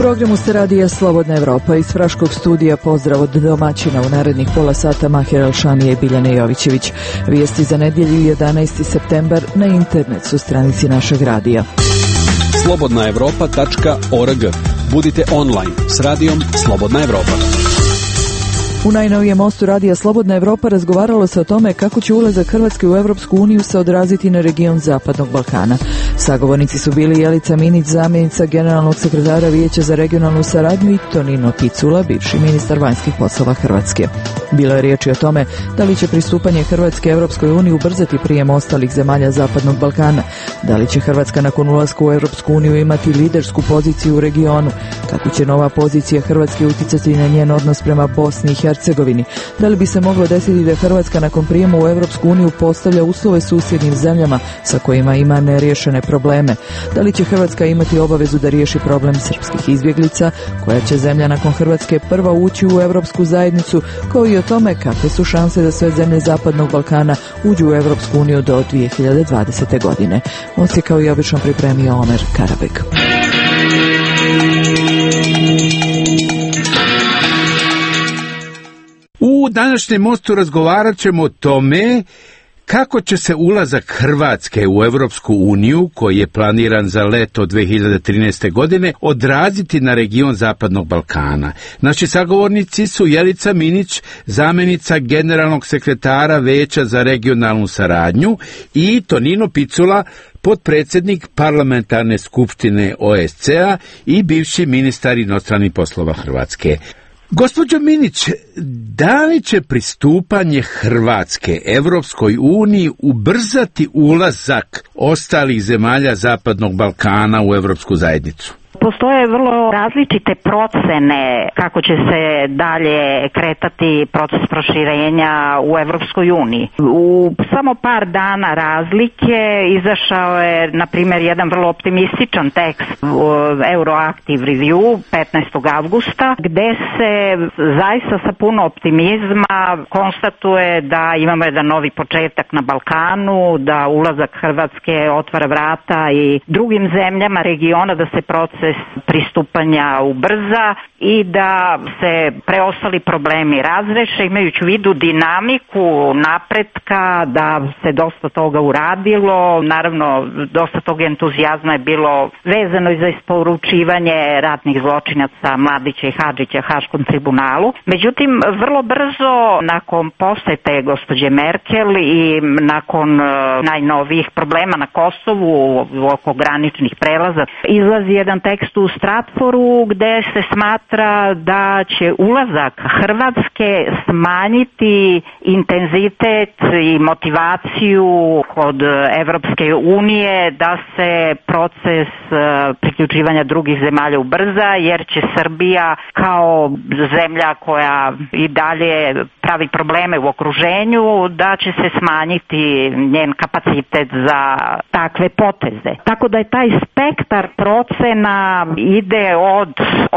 programu ste radija Slobodna Evropa. Iz Fraškog studija pozdrav od domaćina u narednih pola sata Mahir Alšanije i Biljane Jovićević. Vijesti za nedjelju 11. septembar na internet su stranici našeg radija. slobodnaevropa.org. Budite online s radijom Slobodna Evropa. U najnovijem mostu radija Slobodna Evropa razgovaralo se o tome kako će ulazak Hrvatske u Europsku uniju se odraziti na region Zapadnog Balkana. Sagovornici su bili Jelica Minić, zamjenica generalnog sekretara Vijeća za regionalnu saradnju, i Tonino Picula, bivši ministar vanjskih poslova Hrvatske. Bilo je riječi o tome da li će pristupanje Hrvatske Europskoj uniji ubrzati prijem ostalih zemalja Zapadnog Balkana, da li će Hrvatska nakon ulaska u Europsku uniju imati lidersku poziciju u regionu, kako će nova pozicija Hrvatske utjecati na njen odnos prema Bosni i Hercegovini, da li bi se moglo desiti da Hrvatska nakon prijema u Europsku uniju postavlja uslove susjednim zemljama sa kojima ima neriješene probleme, da li će Hrvatska imati obavezu da riješi problem srpskih izbjeglica, koja će zemlja nakon Hrvatske prva ući u Europsku zajednicu, kao i o tome kakve su šanse da sve zemlje Zapadnog Balkana uđu u Europsku uniju do 2020. godine. Most je kao i obično pripremio Omer Karabek. U današnjem mostu razgovarat ćemo o tome kako će se ulazak Hrvatske u Europsku uniju, koji je planiran za leto 2013. godine, odraziti na region Zapadnog Balkana. Naši sagovornici su Jelica Minić, zamjenica generalnog sekretara Vijeća za regionalnu saradnju, i Tonino Picula, potpredsjednik parlamentarne skupštine OSCE-a i bivši ministar inostranih poslova Hrvatske. Gospođo Minić, da li će pristupanje Hrvatske Europskoj uniji ubrzati ulazak ostalih zemalja Zapadnog Balkana u Europsku zajednicu? Postoje vrlo različite procene kako će se dalje kretati proces proširenja u Evropskoj uniji. U samo par dana razlike izašao je, na primjer, jedan vrlo optimističan tekst Euroactive Review 15. avgusta, gde se zaista sa puno optimizma konstatuje da imamo jedan novi početak na Balkanu, da ulazak Hrvatske otvara vrata i drugim zemljama regiona da se proces pristupanja ubrza i da se preostali problemi razreše, imajući u vidu dinamiku napretka, da se dosta toga uradilo. Naravno, dosta tog entuzijazma je bilo vezano i za isporučivanje ratnih zločinaca Mladića i Hadžića Haškom tribunalu. Međutim, vrlo brzo nakon posete gospođe Merkel i nakon najnovijih problema na Kosovu oko graničnih prelaza, izlazi jedan tekst u Stratforu gde se smatra da će ulazak Hrvatske smanjiti intenzitet i motivaciju kod Evropske unije da se proces priključivanja drugih zemalja ubrza, jer će Srbija kao zemlja koja i dalje pravi probleme u okruženju, da će se smanjiti njen kapacitet za takve poteze. Tako da je taj spektar procena ide od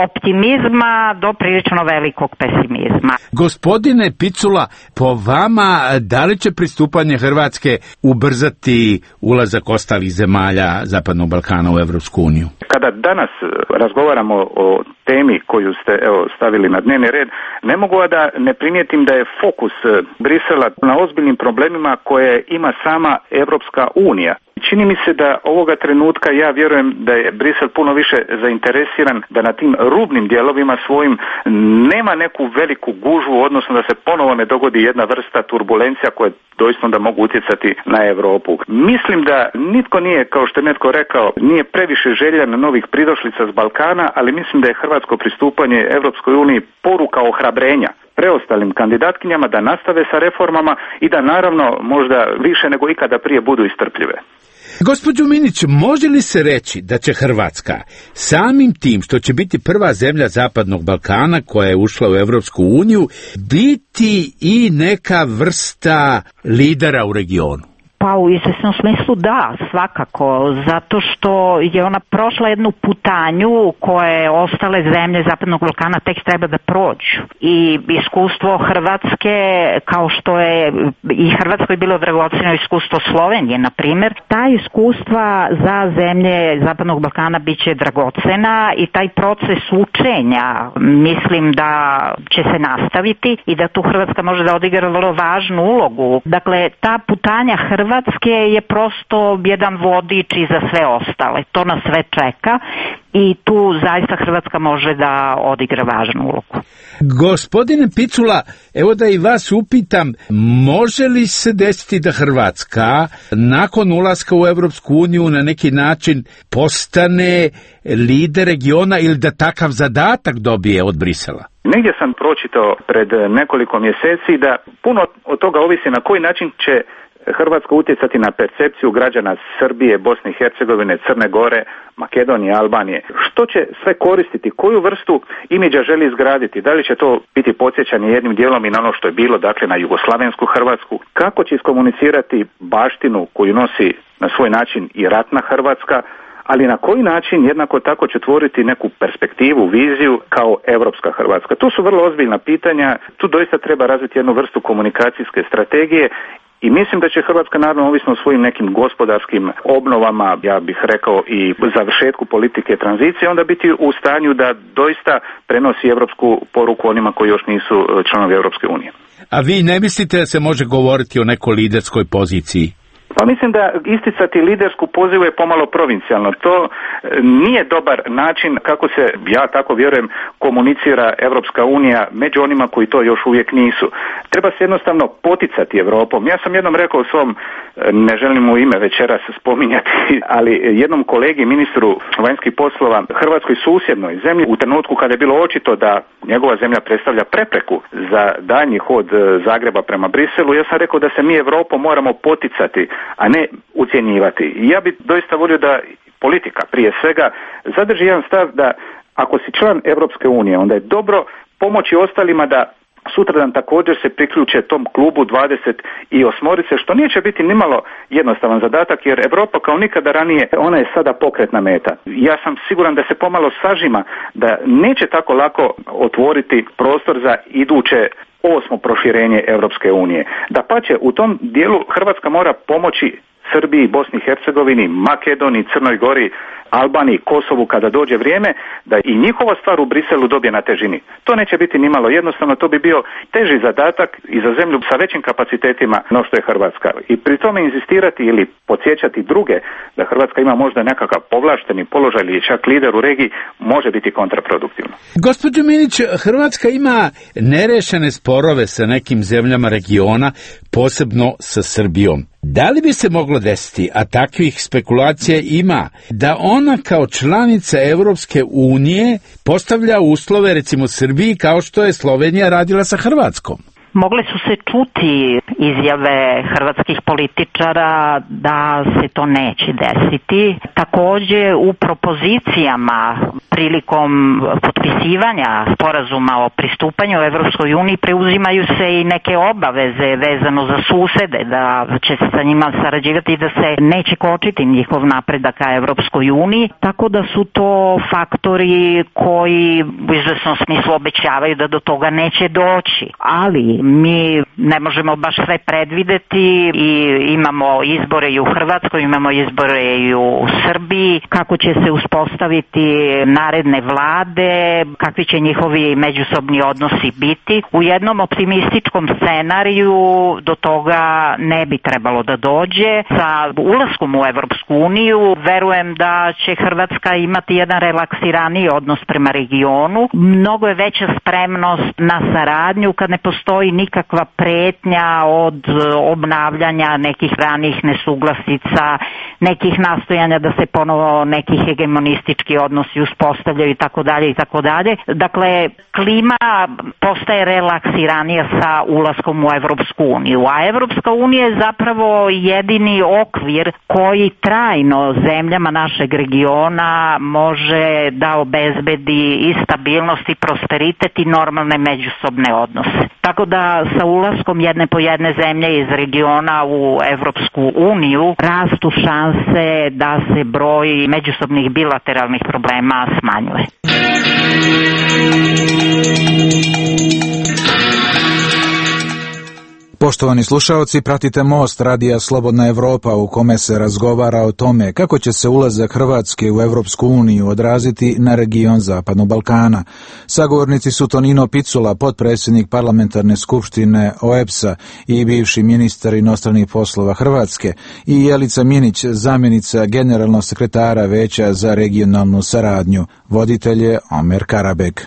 optimizma do prilično velikog pesimizma. Gospodine Picula, po vama, da li će pristupanje Hrvatske ubrzati ulazak ostalih zemalja Zapadnog Balkana u Evropsku uniju? Kada danas razgovaramo o temi koju ste stavili na dnevni red, ne mogu da ne primijetim da je fokus Brisela na ozbiljnim problemima koje ima sama Evropska unija. Čini mi se da ovoga trenutka, ja vjerujem da je Brisel puno više zainteresiran da na tim rubnim dijelovima svojim nema neku veliku gužvu, odnosno da se ponovo ne dogodi jedna vrsta turbulencija koje doista da mogu utjecati na Europu. Mislim da nitko nije, kao što je netko rekao, nije previše željan novih pridošlica s Balkana, ali mislim da je hrvatsko pristupanje Europskoj uniji poruka ohrabrenja preostalim kandidatkinjama da nastave sa reformama i da naravno možda više nego ikada prije budu istrpljive. Gospođo Minić, može li se reći da će Hrvatska samim tim što će biti prva zemlja Zapadnog Balkana koja je ušla u Evropsku uniju biti i neka vrsta lidera u regionu? Pa u izvesnom smislu da, svakako, zato što je ona prošla jednu putanju koje ostale zemlje Zapadnog Balkana tek treba da prođu. I iskustvo Hrvatske, kao što je i Hrvatskoj bilo dragoceno iskustvo Slovenije, na primjer, ta iskustva za zemlje Zapadnog Balkana bit će dragocena i taj proces učenja mislim da će se nastaviti i da tu Hrvatska može da odigra vrlo važnu ulogu. Dakle, ta putanja Hrvatske je prosto jedan vodič i za sve ostale. To nas sve čeka i tu zaista Hrvatska može da odigra važnu ulogu. Gospodine Picula, evo da i vas upitam, može li se desiti da Hrvatska nakon ulaska u Evropsku uniju na neki način postane lider regiona ili da takav zadatak dobije od Brisela? Negdje sam pročitao pred nekoliko mjeseci da puno od toga ovisi na koji način će Hrvatska utjecati na percepciju građana Srbije, Bosne i Hercegovine, Crne Gore, Makedonije, Albanije. Što će sve koristiti? Koju vrstu imidža želi izgraditi? Da li će to biti podsjećanje jednim dijelom i na ono što je bilo, dakle na jugoslavensku Hrvatsku? Kako će iskomunicirati baštinu koju nosi na svoj način i ratna Hrvatska? Ali na koji način jednako tako će tvoriti neku perspektivu, viziju kao europska Hrvatska? To su vrlo ozbiljna pitanja. Tu doista treba razviti jednu vrstu komunikacijske strategije. I mislim da će Hrvatska naravno ovisno o svojim nekim gospodarskim obnovama, ja bih rekao i završetku politike tranzicije, onda biti u stanju da doista prenosi europsku poruku onima koji još nisu članovi Europske unije. A vi ne mislite da se može govoriti o nekoj liderskoj poziciji? Pa mislim da isticati lidersku pozivu je pomalo provincijalno. To nije dobar način kako se, ja tako vjerujem, komunicira Europska unija među onima koji to još uvijek nisu. Treba se jednostavno poticati Europom. Ja sam jednom rekao svom, ne želim mu ime večeras spominjati, ali jednom kolegi, ministru vanjskih poslova Hrvatskoj susjednoj zemlji, u trenutku kada je bilo očito da njegova zemlja predstavlja prepreku za daljnji hod Zagreba prema Briselu, ja sam rekao da se mi Europom moramo poticati, a ne ucjenjivati. Ja bih doista volio da politika prije svega zadrži jedan stav da ako si član Europske unije, onda je dobro pomoći ostalima da sutradan također se priključe tom klubu 28, što neće biti nimalo jednostavan zadatak, jer Europa kao nikada ranije, ona je sada pokretna meta. Ja sam siguran da se pomalo sažima, da neće tako lako otvoriti prostor za iduće 8. proširenje Europske unije. Dapače, u tom dijelu Hrvatska mora pomoći Srbiji, Bosni i Hercegovini, Makedoniji, Crnoj Gori, Albaniji, Kosovu kada dođe vrijeme da i njihova stvar u Briselu dobije na težini. To neće biti nimalo jednostavno, to bi bio teži zadatak i za zemlju sa većim kapacitetima no što je Hrvatska. I pri tome inzistirati ili podsjećati druge da Hrvatska ima možda nekakav povlašteni položaj ili čak lider u regiji može biti kontraproduktivno. Gospođo Minić, Hrvatska ima nerešene sporove sa nekim zemljama regiona, posebno sa Srbijom. Da li bi se moglo desiti, a takvih spekulacija ima, da ona kao članica Europske unije postavlja uslove recimo Srbiji kao što je Slovenija radila sa Hrvatskom? Mogle su se čuti izjave hrvatskih političara da se to neće desiti. Također u propozicijama prilikom potpisivanja sporazuma o pristupanju Evropskoj uniji preuzimaju se i neke obaveze vezano za susede, da će se sa njima sarađivati i da se neće kočiti njihov napredak ka Evropskoj uniji, tako da su to faktori koji u izvesnom smislu obećavaju da do toga neće doći. Ali mi ne možemo baš sve predvideti i imamo izbore i u Hrvatskoj, imamo izbore i u Srbiji, kako će se uspostaviti naredne vlade, kakvi će njihovi međusobni odnosi biti. U jednom optimističkom scenariju do toga ne bi trebalo da dođe. Sa ulaskom u Evropsku uniju verujem da će Hrvatska imati jedan relaksiraniji odnos prema regionu. Mnogo je veća spremnost na saradnju kad ne postoji nikakva pretnja od obnavljanja nekih ranih nesuglasica, nekih nastojanja da se ponovo neki hegemonistički odnosi uspostavljaju i tako dalje i tako dalje. Dakle, klima postaje relaksiranija sa ulaskom u Evropsku uniju, a Evropska unija je zapravo jedini okvir koji trajno zemljama našeg regiona može da obezbedi i stabilnost i prosperitet i normalne međusobne odnose. Tako da da sa ulaskom jedne po jedne zemlje iz regiona u Evropsku uniju rastu šanse da se broj međusobnih bilateralnih problema smanjuje. Poštovani slušaoci, pratite Most radija Slobodna Evropa u kome se razgovara o tome kako će se ulazak Hrvatske u Evropsku uniju odraziti na region Zapadnog Balkana. Sagovornici su Tonino Picula, potpredsjednik Parlamentarne skupštine OEBS-a i bivši ministar inostranih poslova Hrvatske, i Jelica Minić, zamjenica generalnog sekretara Veća za regionalnu saradnju. Voditelj je Omer Karabek.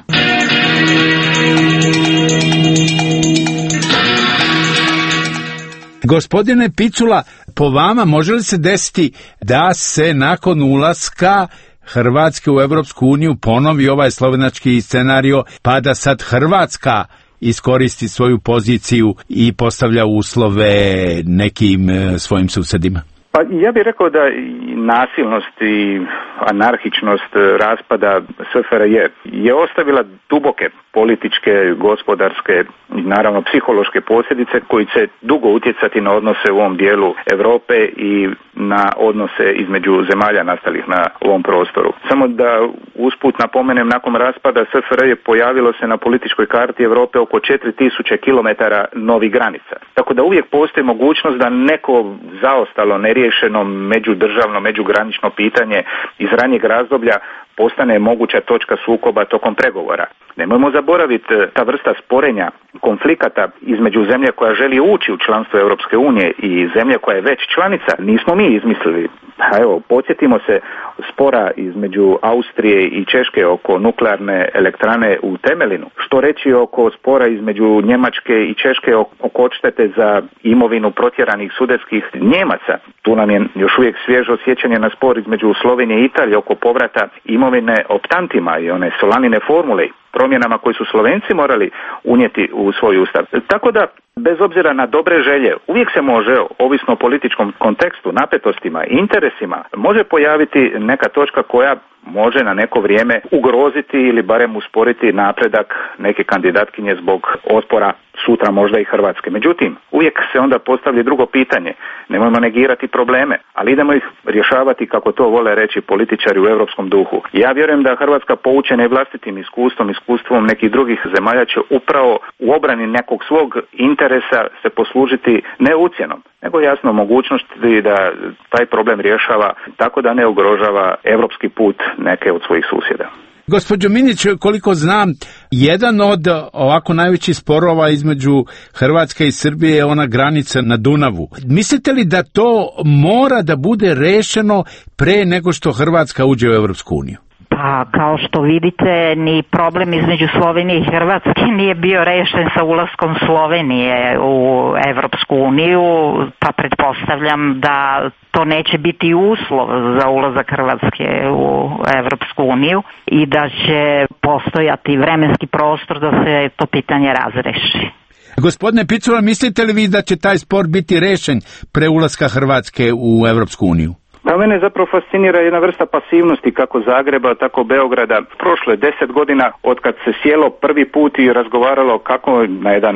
Gospodine Picula, po vama može li se desiti da se nakon ulaska Hrvatske u Evropsku uniju ponovi ovaj slovenački scenario, pa da sad Hrvatska iskoristi svoju poziciju i postavlja uslove nekim svojim susedima? Pa ja bih rekao da nasilnost i anarhičnost raspada SFRJ je ostavila duboke političke, gospodarske i naravno psihološke posljedice koji će dugo utjecati na odnose u ovom dijelu Europe i na odnose između zemalja nastalih na ovom prostoru. Samo da usput napomenem, nakon raspada SFRJ pojavilo se na političkoj karti Europe oko 4000 km novih granica. Tako da uvijek postoji mogućnost da neko zaostalo, neriješeno međudržavno, međugranično pitanje iz ranijeg razdoblja postane moguća točka sukoba tokom pregovora. Nemojmo zaboraviti, ta vrsta sporenja, konflikata između zemlje koja želi ući u članstvo Europske unije i zemlje koja je već članica, nismo mi izmislili. Evo, podsjetimo se spora između Austrije i Češke oko nuklearne elektrane u Temelinu. Što reći oko spora između Njemačke i Češke oko odštete za imovinu protjeranih sudetskih Njemaca. Tu nam je još uvijek svježo sjećanje na spor između Slovenije i Italije oko povrata imovine optantima i one Solanine formule, promjenama koje su Slovenci morali unijeti u svoj ustav. Tako da, bez obzira na dobre želje, uvijek se može, ovisno o političkom kontekstu, napetostima i interesima, može pojaviti neka točka koja može na neko vrijeme ugroziti ili barem usporiti napredak neke kandidatkinje zbog otpora sutra možda i Hrvatske. Međutim, uvijek se onda postavlja drugo pitanje. Nemojmo negirati probleme, ali idemo ih rješavati kako to vole reći političari u europskom duhu. Ja vjerujem da Hrvatska, poučena i vlastitim iskustvom nekih drugih zemalja, će upravo u obrani nekog svog interesa se poslužiti ne ucjenom, nego jasno mogućnosti da taj problem rješava tako da ne ugrožava europski put neke od svojih susjeda. Gospođo Minić, koliko znam, jedan od ovako najvećih sporova između Hrvatske i Srbije je ona granica na Dunavu. Mislite li da to mora da bude rešeno pre nego što Hrvatska uđe u Evropsku uniju? Pa kao što vidite, ni problem između Slovenije i Hrvatske nije bio rešen sa ulaskom Slovenije u Evropsku uniju, pa pretpostavljam da to neće biti uslov za ulazak Hrvatske u Evropsku uniju i da će postojati vremenski prostor da se to pitanje razreši. Gospodine Picula, mislite li vi da će taj spor biti rešen pre ulaska Hrvatske u Evropsku uniju? Da, mene zapravo fascinira jedna vrsta pasivnosti kako Zagreba, tako Beograda. Prošlo je 10 godina od kad se sjelo prvi put i razgovaralo kako na jedan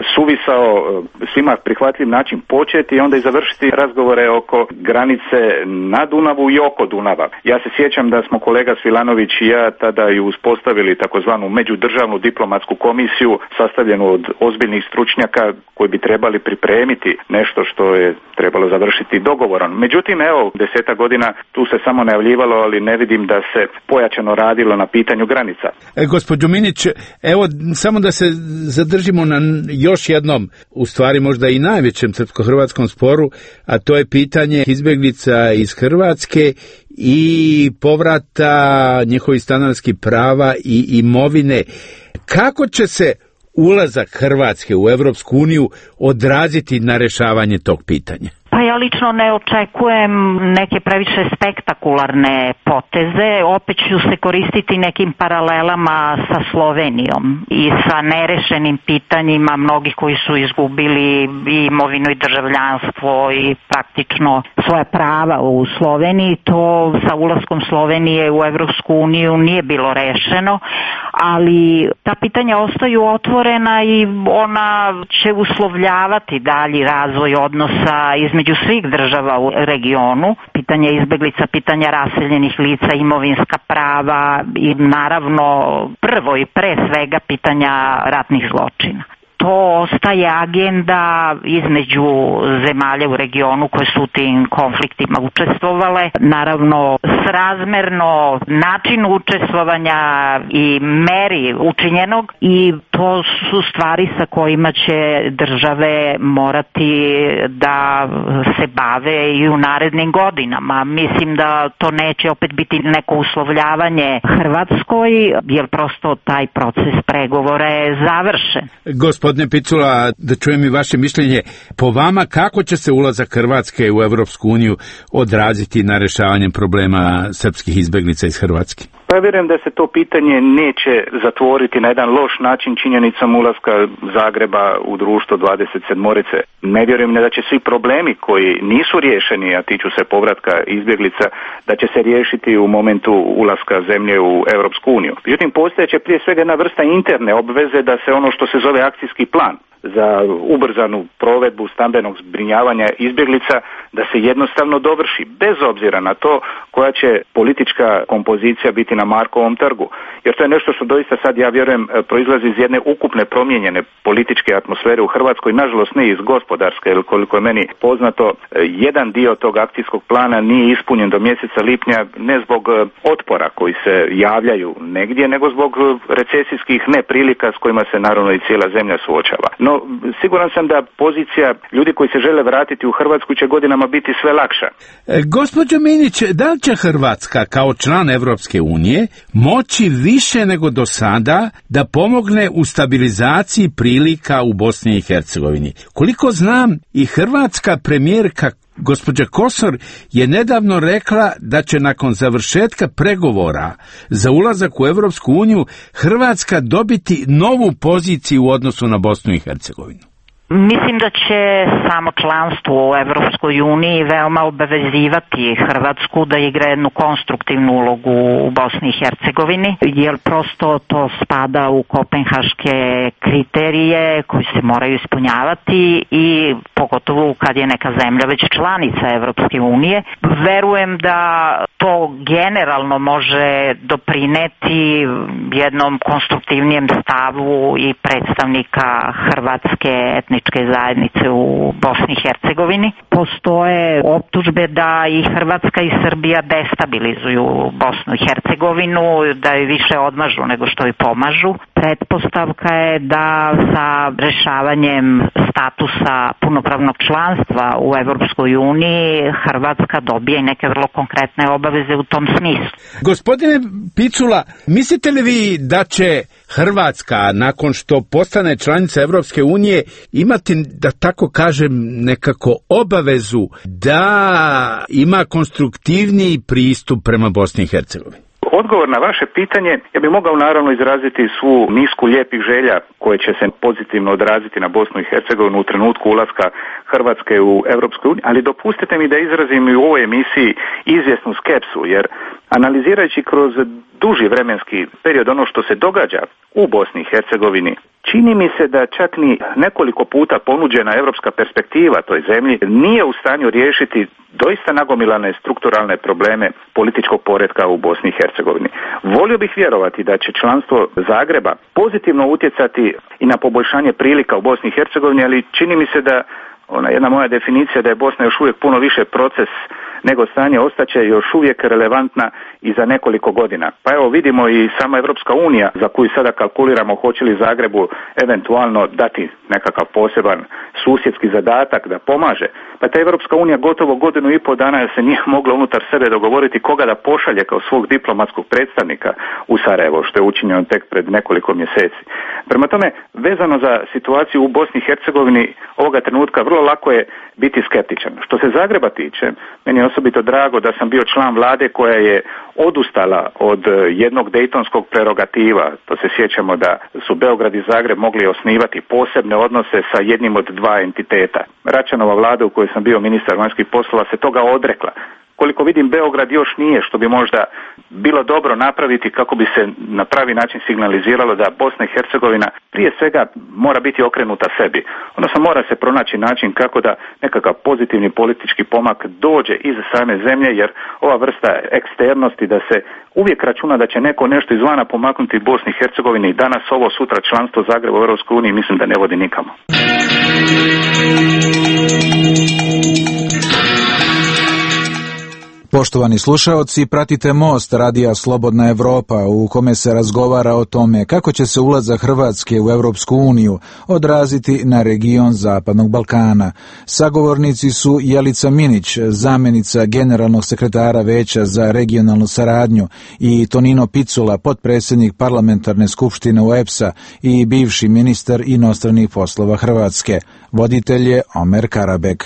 suvisao, svima prihvatljiv način početi i onda i završiti razgovore oko granice na Dunavu i oko Dunava. Ja se sjećam da smo kolega Svilanović i ja tada i uspostavili takozvanu međudržavnu diplomatsku komisiju sastavljenu od ozbiljnih stručnjaka koji bi trebali pripremiti nešto što je trebalo završiti dogovorom. Međutim, evo, 10 godina tu se samo najavljivalo, ali ne vidim da se pojačano radilo na pitanju granica. Gospođo Minić, evo samo da se zadržimo na još jednom, u stvari možda i najvećem srpsko-hrvatskom sporu, a to je pitanje izbjeglica iz Hrvatske i povrata njihovih stanarskih prava i imovine. Kako će se ulazak Hrvatske u Evropsku uniju odraziti na rješavanje tog pitanja? Pa Ja lično ne očekujem neke previše spektakularne poteze, opet ću se koristiti nekim paralelama sa Slovenijom i sa nerešenim pitanjima mnogih koji su izgubili i imovinu i državljanstvo i praktično svoja prava u Sloveniji. To sa ulaskom Slovenije u Evropsku uniju nije bilo rešeno, ali ta pitanja ostaju otvorena i ona će uslovljavati dalji razvoj odnosa između svih država u regionu. Pitanja izbeglica, pitanja raseljenih lica, imovinska prava i naravno prvo i pre svega pitanja ratnih zločina. To ostaje agenda između zemalja u regionu koje su u tim konfliktima učestvovale. Naravno, srazmerno načinu učestvovanja i meri učinjenog, i to su stvari sa kojima će države morati da se bave i u narednim godinama. Mislim da to neće opet biti neko uslovljavanje Hrvatskoj, jer prosto taj proces pregovora je završen. Gospodine Picula, da čujem i vaše mišljenje, po vama kako će se ulazak Hrvatske u Evropsku uniju odraziti na rešavanje problema srpskih izbeglica iz Hrvatske? Pa ja vjerujem da se to pitanje neće zatvoriti na jedan loš način činjenicom ulaska Zagreba u društvo 27-orice. Ne vjerujem da će svi problemi koji nisu riješeni, a tiču se povratka izbjeglica, da će se riješiti u momentu ulaska zemlje u Europsku uniju. Međutim, postojeće prije svega jedna vrsta interne obveze da se ono što se zove akcijski plan za ubrzanu provedbu stambenog zbrinjavanja izbjeglica, da se jednostavno dovrši, bez obzira na to koja će politička kompozicija biti na Markovom trgu. Jer to je nešto što doista sad, ja vjerujem, proizlazi iz jedne ukupne promijenjene političke atmosfere u Hrvatskoj, nažalost ne iz gospodarske, jer koliko je meni poznato, jedan dio tog akcijskog plana nije ispunjen do mjeseca lipnja, ne zbog otpora koji se javljaju negdje, nego zbog recesijskih neprilika s kojima se naravno i cijela zemlja suočava. No, siguran sam da pozicija ljudi koji se žele vratiti u Hrvatsku će godinama biti sve lakša. Gospođo Minić, da li će Hrvatska kao član Evropske unije moći više nego do sada da pomogne u stabilizaciji prilika u Bosni i Hercegovini? Koliko znam, i hrvatska premijerka gospođa Kosor je nedavno rekla da će nakon završetka pregovora za ulazak u Evropsku uniju Hrvatska dobiti novu poziciju u odnosu na Bosnu i Hercegovinu. Mislim da će samo članstvo u Evropskoj uniji veoma obavezivati Hrvatsku da igra jednu konstruktivnu ulogu u Bosni i Hercegovini, jer prosto to spada u kopenhaške kriterije koji se moraju ispunjavati, i pogotovo kad je neka zemlja već članica Evropske unije. Verujem da to generalno može doprineti jednom konstruktivnijem stavu i predstavnika hrvatske etničke zajednice u Bosni i Hercegovini. Postoje optužbe da i Hrvatska i Srbija destabilizuju Bosnu i Hercegovinu, da joj više odmažu nego što joj pomažu. Pretpostavka je da sa rešavanjem statusa punopravnog članstva u Evropskoj uniji Hrvatska dobije neke vrlo konkretne obaveze u tom smislu. Gospodine Picula, mislite li vi da će Hrvatska, nakon što postane članica Evropske unije, imati, da tako kažem, nekako obavezu da ima konstruktivniji pristup prema Bosni i Hercegovini? Odgovor na vaše pitanje, ja bih mogao naravno izraziti svu nisku lijepih želja koje će se pozitivno odraziti na Bosnu i Hercegovinu u trenutku ulaska Hrvatske u Europsku uniju, ali dopustite mi da izrazim i u ovoj emisiji izvjesnu skepsu, jer analizirajući kroz duži vremenski period ono što se događa u Bosni i Hercegovini, čini mi se da čak ni nekoliko puta ponuđena europska perspektiva toj zemlji nije u stanju riješiti doista nagomilane strukturalne probleme političkog poretka u Bosni i Hercegovini. Volio bih vjerovati da će članstvo Zagreba pozitivno utjecati i na poboljšanje prilika u Bosni i Hercegovini, ali čini mi se da jedna moja definicija da je Bosna još uvijek puno više proces nego stanje ostaće još uvijek relevantna i za nekoliko godina. Pa evo vidimo i sama Europska unija za koju sada kalkuliramo hoće li Zagrebu eventualno dati nekakav poseban susjedski zadatak da pomaže. Pa ta Europska unija gotovo godinu i pol dana se nije mogla unutar sebe dogovoriti koga da pošalje kao svog diplomatskog predstavnika u Sarajevo, što je učinjeno tek pred nekoliko mjeseci. Prema tome, vezano za situaciju u Bosni i Hercegovini, ovoga trenutka vrlo lako je biti skeptičan. Što se Zagreba tiče, meni je osobito drago da sam bio član vlade koja je odustala od jednog dejtonskog prerogativa. To se sjećamo da su Beograd i Zagreb mogli osnivati posebne odnose sa jednim od dva entiteta. Račanova vlada u kojoj sam bio ministar vanjskih poslova se toga odrekla. Koliko vidim, Beograd još nije, što bi možda bilo dobro napraviti kako bi se na pravi način signaliziralo da Bosna i Hercegovina prije svega mora biti okrenuta sebi. Odnosno mora se pronaći način kako da nekakav pozitivni politički pomak dođe iz same zemlje, jer ova vrsta eksternosti da se uvijek računa da će neko nešto izvana pomaknuti Bosni i Hercegovini i danas ovo, sutra članstvo Zagreba u Europskoj uniji, mislim da ne vodi nikamo. Poštovani slušaoci, pratite Most radija Slobodna Evropa u kome se razgovara o tome kako će se ulazak Hrvatske u Europsku uniju odraziti na region Zapadnog Balkana. Sagovornici su Jelica Minić, zamjenica generalnog sekretara Veća za regionalnu saradnju, i Tonino Picula, potpredsjednik parlamentarne skupštine UEPS-a i bivši ministar inostranih poslova Hrvatske. Voditelj je Omer Karabek.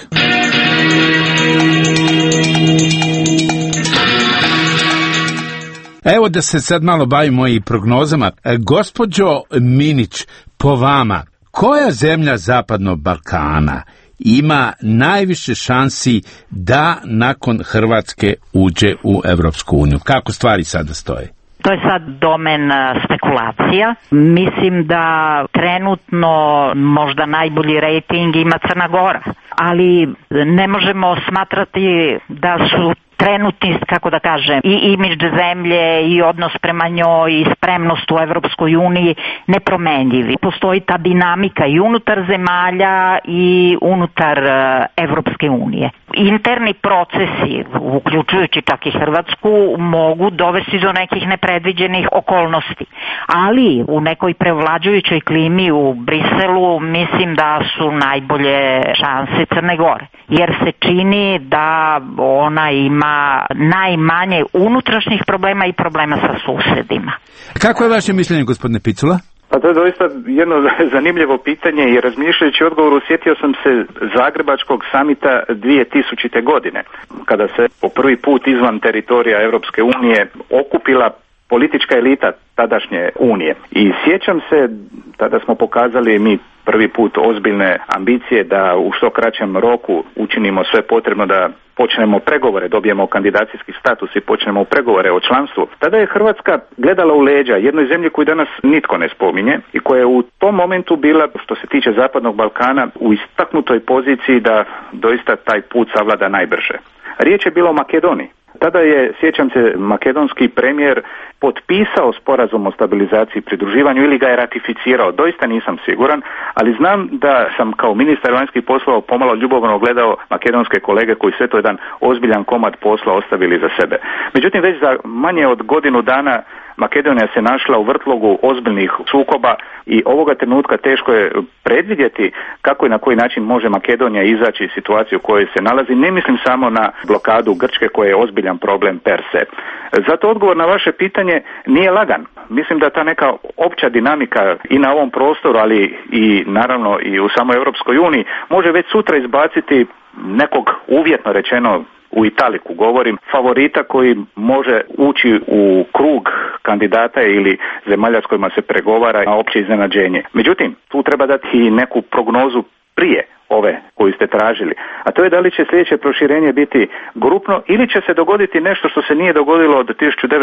Evo da se sad malo bavimo i prognozama. Gospođo Minić, po vama, koja zemlja Zapadnog Balkana ima najviše šansi da nakon Hrvatske uđe u Europsku uniju? Kako stvari sada stoje? To je sad domen spekulacija. Mislim da trenutno možda najbolji rejting ima Crna Gora, ali ne možemo smatrati da su trenutni, kako da kažem, i imidž zemlje i odnos prema njoj i spremnost u Evropskoj uniji nepromenljivi. Postoji ta dinamika i unutar zemalja i unutar Evropske unije. Interni procesi, uključujući čak i Hrvatsku, mogu dovesti do nekih nepredviđenih okolnosti. Ali u nekoj prevlađujućoj klimi u Briselu mislim da su najbolje šanse Crne Gore. Jer se čini da ona ima najmanje unutrašnjih problema i problema sa susedima. Kako je vaše mišljenje, gospodine Picula? Pa to je doista jedno zanimljivo pitanje i razmišljajući odgovoru sjetio sam se Zagrebačkog samita 2000. godine, kada se po prvi put izvan teritorija Europske unije okupila politička elita tadašnje Unije. I sjećam se, tada smo pokazali mi prvi put ozbiljne ambicije da u što kraćem roku učinimo sve potrebno da počnemo pregovore, dobijemo kandidacijski status i počnemo pregovore o članstvu. Tada je Hrvatska gledala u leđa jednoj zemlji koju danas nitko ne spominje i koja je u tom momentu bila, što se tiče Zapadnog Balkana, u istaknutoj poziciji da doista taj put savlada najbrže. Riječ je bila o Makedoniji. Tada je, sjećam se, makedonski premijer potpisao sporazum o stabilizaciji i pridruživanju ili ga je ratificirao, doista nisam siguran, ali znam da sam kao ministar vanjskih poslova pomalo ljubomorno gledao makedonske kolege koji sve to jedan ozbiljan komad posla ostavili za sebe. Međutim, već za manje od godinu dana Makedonija se našla u vrtlogu ozbiljnih sukoba i ovoga trenutka teško je predvidjeti kako i na koji način može Makedonija izaći iz situacije u kojoj se nalazi. Ne mislim samo na blokadu Grčke koja je ozbiljan problem per se. Zato odgovor na vaše pitanje nije lagan. Mislim da ta neka opća dinamika i na ovom prostoru, ali i naravno i u samoj Europskoj uniji može već sutra izbaciti nekog, uvjetno rečeno, u italiku govorim, favorita koji može ući u krug kandidata ili zemalja s kojima se pregovara na opće iznenađenje. Međutim, tu treba dati i neku prognozu prije ove koju ste tražili, a to je da li će sljedeće proširenje biti grupno ili će se dogoditi nešto što se nije dogodilo od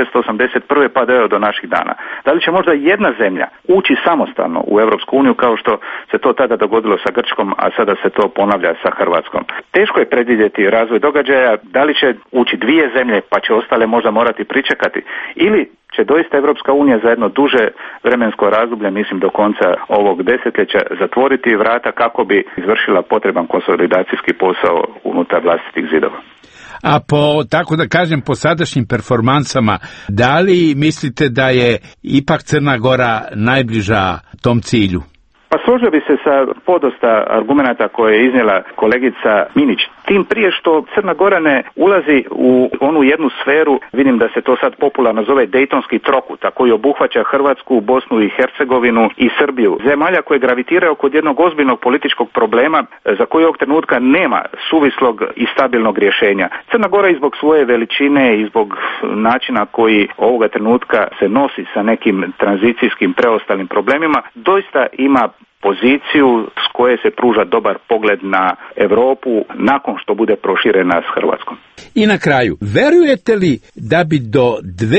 1981. pa do naših dana. Da li će možda jedna zemlja ući samostalno u Europsku uniju kao što se to tada dogodilo sa Grčkom, a sada se to ponavlja sa Hrvatskom. Teško je predvidjeti razvoj događaja, da li će ući dvije zemlje pa će ostale možda morati pričekati ili će doista Europska unija za jedno duže vremensko razdoblje, mislim do konca ovog desetljeća, zatvoriti vrata kako bi izvršila potreban konsolidacijski posao unutar vlastitih zidova. A tako da kažem, po sadašnjim performansama, da li mislite da je ipak Crna Gora najbliža tom cilju? Pa složio bi se sa podosta argumenata koje je iznijela kolegica Minić. Tim prije što Crna Gora ne ulazi u onu jednu sferu, vidim da se to sad popularno zove Dejtonski trokut, a koji obuhvaća Hrvatsku, Bosnu i Hercegovinu i Srbiju. Zemalja koje gravitiraju kod jednog ozbiljnog političkog problema za koji ovog trenutka nema suvislog i stabilnog rješenja. Crna Gora i zbog svoje veličine i zbog načina koji ovoga trenutka se nosi sa nekim tranzicijskim preostalim problemima, doista ima poziciju s koje se pruža dobar pogled na Europu nakon što bude proširena s Hrvatskom. I na kraju, verujete li da bi do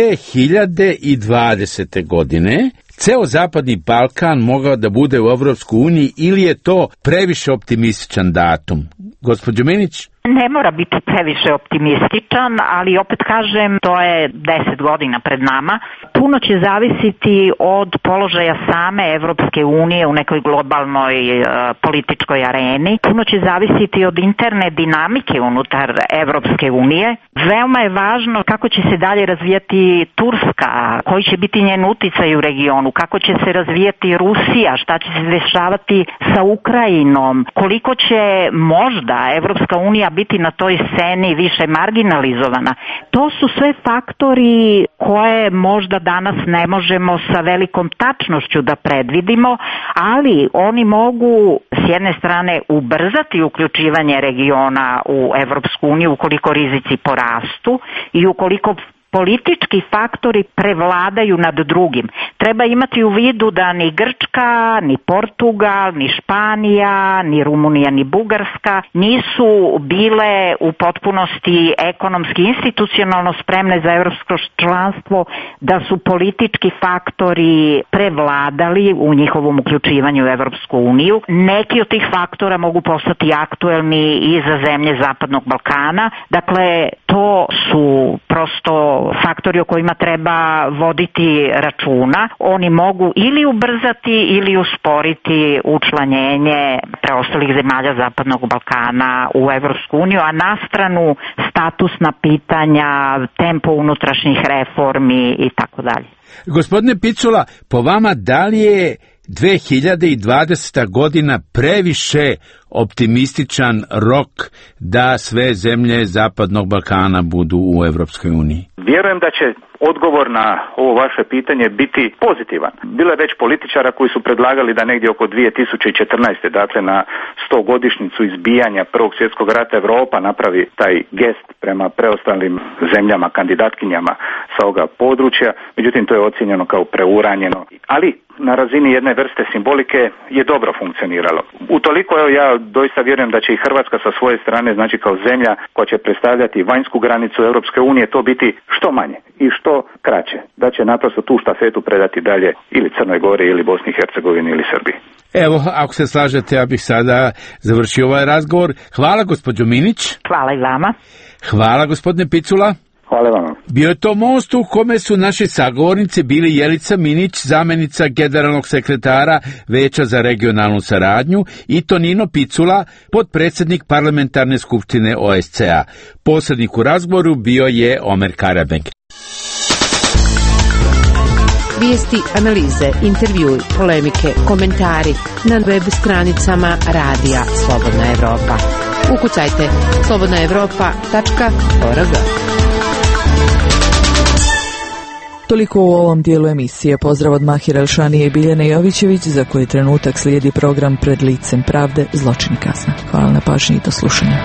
2020. godine ceo Zapadni Balkan mogao da bude u Evropskoj uniji ili je to previše optimističan datum? Gospođo Minić? Ne mora biti previše optimističan, ali opet kažem, to je 10 godina pred nama. Puno će zavisiti od položaja same Evropske unije u nekoj globalnoj političkoj areni. Puno će zavisiti od interne dinamike unutar Evropske unije. Veoma je važno kako će se dalje razvijati Turska, koji će biti njen uticaj u regionu, kako će se razvijati Rusija, šta će se dešavati sa Ukrajinom, koliko će možda Evropska unija biti na toj sceni više marginalizovana. To su sve faktori koje možda danas ne možemo sa velikom tačnošću da predvidimo, ali oni mogu s jedne strane ubrzati uključivanje regiona u Evropsku uniju ukoliko rizici porastu i ukoliko politički faktori prevladaju nad drugim. Treba imati u vidu da ni Grčka, ni Portugal, ni Španija, ni Rumunija, ni Bugarska nisu bile u potpunosti ekonomski institucionalno spremne za evropsko članstvo, da su politički faktori prevladali u njihovom uključivanju u Evropsku uniju. Neki od tih faktora mogu postati aktuelni i za zemlje Zapadnog Balkana. Dakle, to su prosto faktori o kojima treba voditi računa. Oni mogu ili ubrzati ili usporiti učlanjenje preostalih zemalja Zapadnog Balkana u Evropsku uniju, a na stranu statusna pitanja, tempo unutrašnjih reformi i tako dalje. Gospodine Picula, po vama da li je 2020. godina previše optimističan rok da sve zemlje Zapadnog Balkana budu u Evropskoj uniji? Vjerujem da će odgovor na ovo vaše pitanje biti pozitivan. Bilo je već političara koji su predlagali da negdje oko 2014. dakle na 100-godišnjicu izbijanja Prvog svjetskog rata Europa napravi taj gest prema preostalim zemljama, kandidatkinjama sa ovoga područja. Međutim, to je ocijenjeno kao preuranjeno. Ali na razini jedne vrste simbolike je dobro funkcioniralo. Utoliko ja doista vjerujem da će i Hrvatska sa svoje strane, znači kao zemlja koja će predstavljati vanjsku granicu Europske unije, to biti što manje i što kraće. Da će naprosto tu štafetu predati dalje ili Crnoj Gori ili Bosni i Hercegovini ili Srbiji. Evo, ako se slažete, ja bih sada završio ovaj razgovor. Hvala, gospođo Minić. Hvala i vama. Hvala, gospodine Picula. Hvala vam. Bio je to most u kome su naši sagovornici bili Jelica Minić, zamjenica generalnog sekretara Veća za regionalnu saradnju, i Tonino Picula, potpredsjednik parlamentarne skupštine OSCE-a. Posrednik u razgovoru bio je Omer Karabenk. Vijesti, analize, intervjui, polemike, komentari na web stranicama Radija Slobodna Evropa. Ukucajte slobodnaevropa.org. Toliko u ovom dijelu emisije. Pozdrav od Mahira Elšanije i Biljane Jovićević, za koji trenutak slijedi program Pred licem pravde, zločin i kazna. Hvala na pažnji i do slušanja.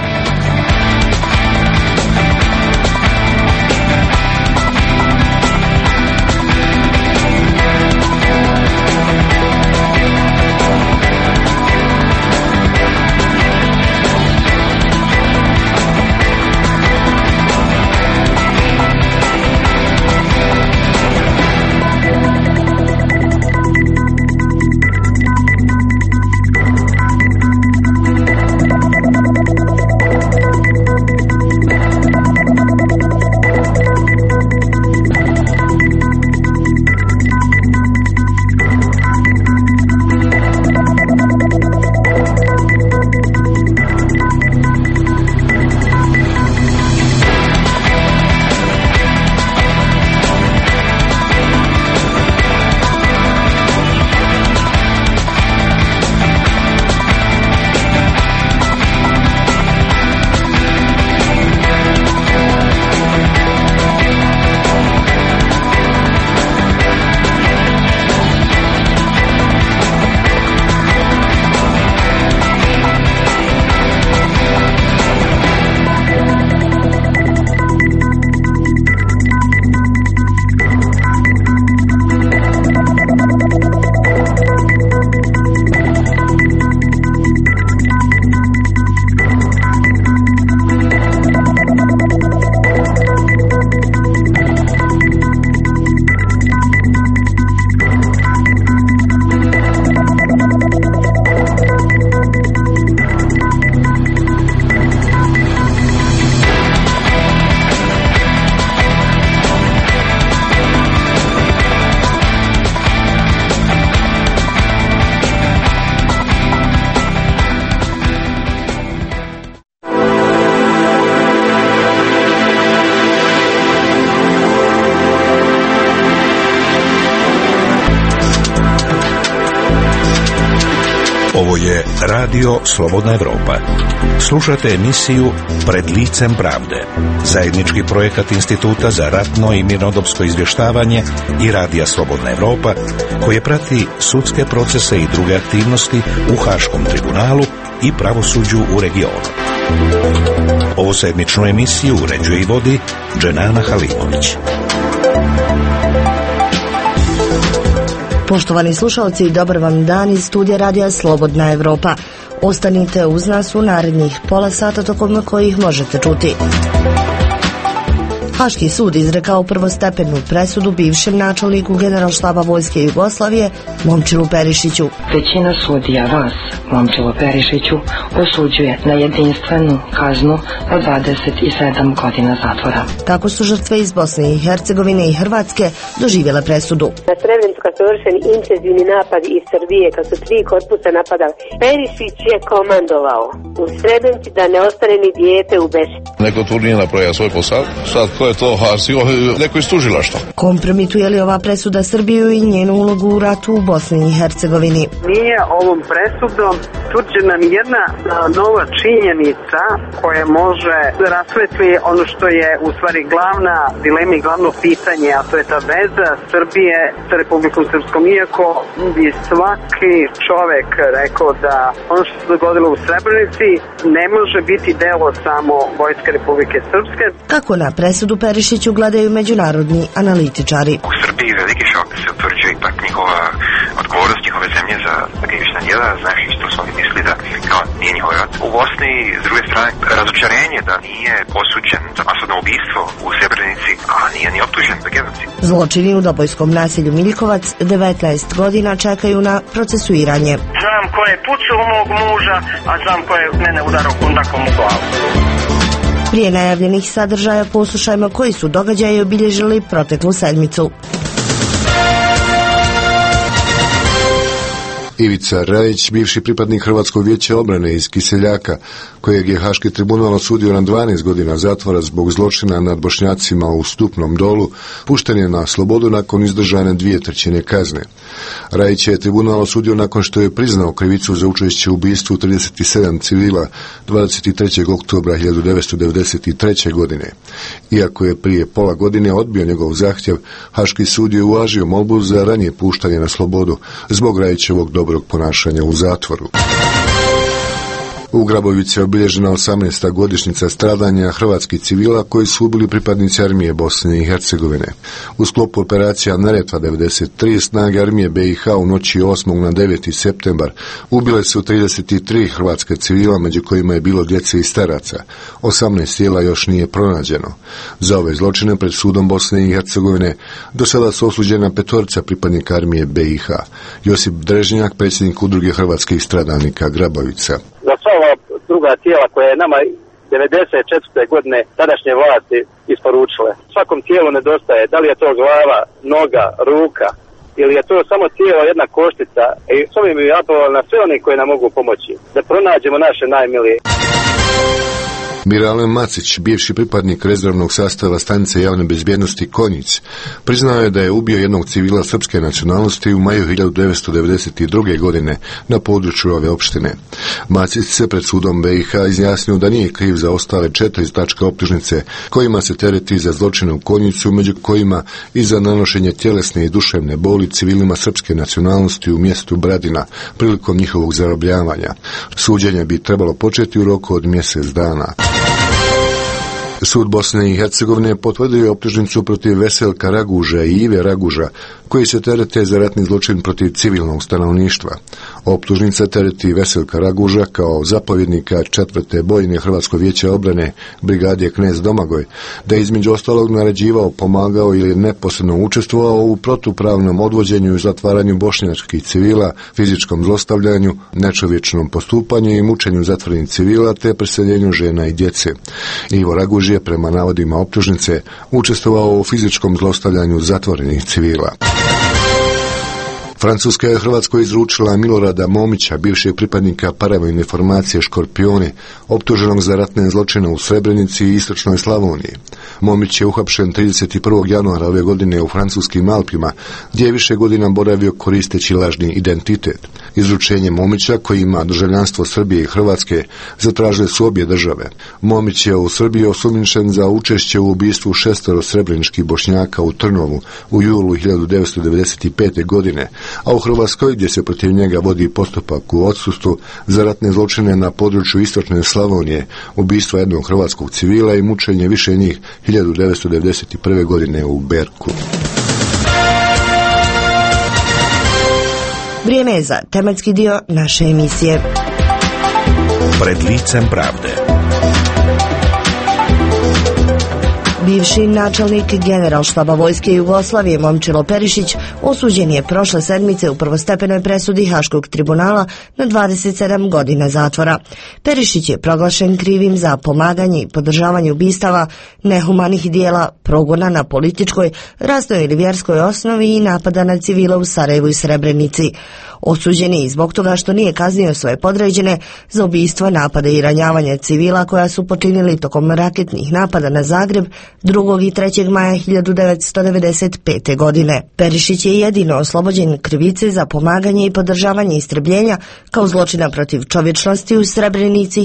je Radio Slobodna Evropa. Slušate emisiju Pred licem pravde, zajednički projekat Instituta za ratno i mirnodopsko izvještavanje i Radija Slobodna Evropa, koje prati sudske procese i druge aktivnosti u Haškom tribunalu i pravosuđu u regionu. Ovu sedmičnu emisiju uređuje i vodi Dženana Halimović. Poštovani slušalci, dobar vam dan iz studija Radija Slobodna Evropa. Ostanite uz nas u narednih pola sata tokom kojih možete čuti. Haški sud izrekao prvostepenu presudu bivšem načelniku Generalštaba Vojske Jugoslavije Momčilu Perišiću. Većina sudija vas, Momčilu Perišiću, osuđuje na jedinstvenu kaznu od 27 godina zatvora. Tako su žrtve iz Bosne i Hercegovine i Hrvatske doživjele presudu. Na Srebrenicu kad su vršeni intenzivni napadi iz Srbije, kad su 3 korpusa napadali, Perišić je komandovao u Srebrenici da ne ostane ni dijete u Beši. Neko tu nije napravio svoj posao, sad ko je to hasio, neko iz tužilaštva. Kompromituje li ova presuda Srbiju i njenu ulogu u ratu u Bosni i Hercegovini? Nije ovom presudom utvrđena ni jedna nova činjenica koja može da rasvetli ono što je u stvari glavna dilema i glavno pitanje, a to je ta veza Srbije sa Republikom Srpskom. Iako bi svaki čovek rekao da ono što se dogodilo u Srebrenici ne može biti delo samo Vojske Republike Srpske. Kako na presudu Perišiću gledaju međunarodni analitičari? U Srbiji veliki šok se utvrđuje ipak njihova odgovornost njihove zemlje za krivična djela, znaš što su oni misli da kao nije njihov rat. U Bosni, s druge strane, razočarenje da nije osuđen za masovno ubijstvo u Srebrenici, a nije ni optužen za genocid. Zločini u Dobojskom naselju Miljkovac 19 godina čekaju na procesuiranje. Znam ko je pucao mog muža, a znam ko je mene udarao kundakom u glavu. Prije najavljenih sadržaja poslušajmo koji su događaji obilježili proteklu sedmicu. Ivica Rajić, bivši pripadnik Hrvatskog vijeća obrane iz Kiseljaka, kojeg je Haški tribunal osudio na 12 godina zatvora zbog zločina nad Bošnjacima u Stupnom Dolu, pušten je na slobodu nakon izdržane 2/3 kazne. Rajić je tribunal osudio nakon što je priznao krivicu za učešće u ubistvu 37 civila 23. oktobra 1993. godine. Iako je prije pola godine odbio njegov zahtjev, Haški sud je uvažio molbu za ranije puštanje na slobodu zbog Rajićevog dobrog ponašanja u zatvoru. U Grabovici je obilježena 18. godišnjica stradanja hrvatskih civila koji su ubili pripadnici armije Bosne i Hercegovine. U sklopu operacija Neretva 93 snage armije BiH u noći 8. na 9. septembar ubile su 33 hrvatske civila, među kojima je bilo djece i staraca. 18 tijela još nije pronađeno. Za ove zločine pred sudom Bosne i Hercegovine do sada su osuđena 5 pripadnika armije BiH. Josip Drežnjak, predsjednik udruge hrvatskih stradalnika Grabovica. Za sva ova druga tijela koje je nama 94. godine tadašnje vlasti isporučile. Svakom tijelu nedostaje, da li je to glava, noga, ruka, ili je to samo tijelo, jedna koštica. I s ovim bi apelovali na sve oni koji nam mogu pomoći, da pronađemo naše najmilije. Miralem Macić, bivši pripadnik rezervnog sastava stanice javne bezbjednosti Konjic, priznao je da je ubio jednog civila srpske nacionalnosti u maju 1992. godine na području ove opštine. Macić se pred sudom BiH izjasnio da nije kriv za ostale 4 tačke optužnice kojima se tereti za zločine u Konjicu, među kojima i za nanošenje tjelesne i duševne boli civilima srpske nacionalnosti u mjestu Bradina prilikom njihovog zarobljavanja. Suđenje bi trebalo početi u roku od mjesec dana. Sud Bosne i Hercegovine potvrdio je optužnicu protiv Veselka Raguža i Ive Raguža, koji se terete za ratni zločin protiv civilnog stanovništva. Optužnica tereti Veselka Raguža kao zapovjednika 4. bojne Hrvatskog vijeća obrane brigade Knez Domagoj, da je između ostalog naređivao, pomagao ili neposredno učestvovao u protupravnom odvođenju i zatvaranju bošnjačkih civila, fizičkom zlostavljanju, nečovječnom postupanju i mučenju zatvorenih civila te preseljenju žena i djece. Ivo Raguž je, prema navodima optužnice, učestvovao u fizičkom zlostavljanju zatvorenih civila. Francuska je Hrvatskoj izručila Milorada Momića, bivšeg pripadnika paravojne formacije Škorpioni, optuženog za ratne zločine u Srebrenici i istočnoj Slavoniji. Momić je uhapšen 31. januara ove godine u francuskim Alpima, gdje je više godina boravio koristeći lažni identitet. Izručenje Momića, koji ima državljanstvo Srbije i Hrvatske, zatražile su obje države. Momić je u Srbiji osumnjičen za učešće u ubistvu 6 srebreničkih Bošnjaka u Trnovu u julu 1995. godine, a u Hrvatskoj, gdje se protiv njega vodi postupak u odsustvu za ratne zločine na području istočne Slavonije, ubistvo jednog hrvatskog civila i mučenje više njih 1991. godine u Berku. Vrijeme je za tematski dio naše emisije. Pred licem pravde. Bivši načelnik Generalštaba Vojske Jugoslavije Momčilo Perišić osuđen je prošle sedmice u prvostepenoj presudi Haškog tribunala na 27 godina zatvora. Perišić je proglašen krivim za pomaganje i podržavanje ubistava, nehumanih dijela, progona na političkoj, rasnoj ili vjerskoj osnovi i napada na civile u Sarajevu i Srebrenici. Osuđen je i zbog toga što nije kaznio svoje podređene za ubistva, napade i ranjavanje civila koja su počinili tokom raketnih napada na Zagreb 2. i 3. maja 1995. godine. Perišić je jedino oslobođen krivice za pomaganje i podržavanje istrebljenja kao zločina protiv čovječnosti u Srebrenici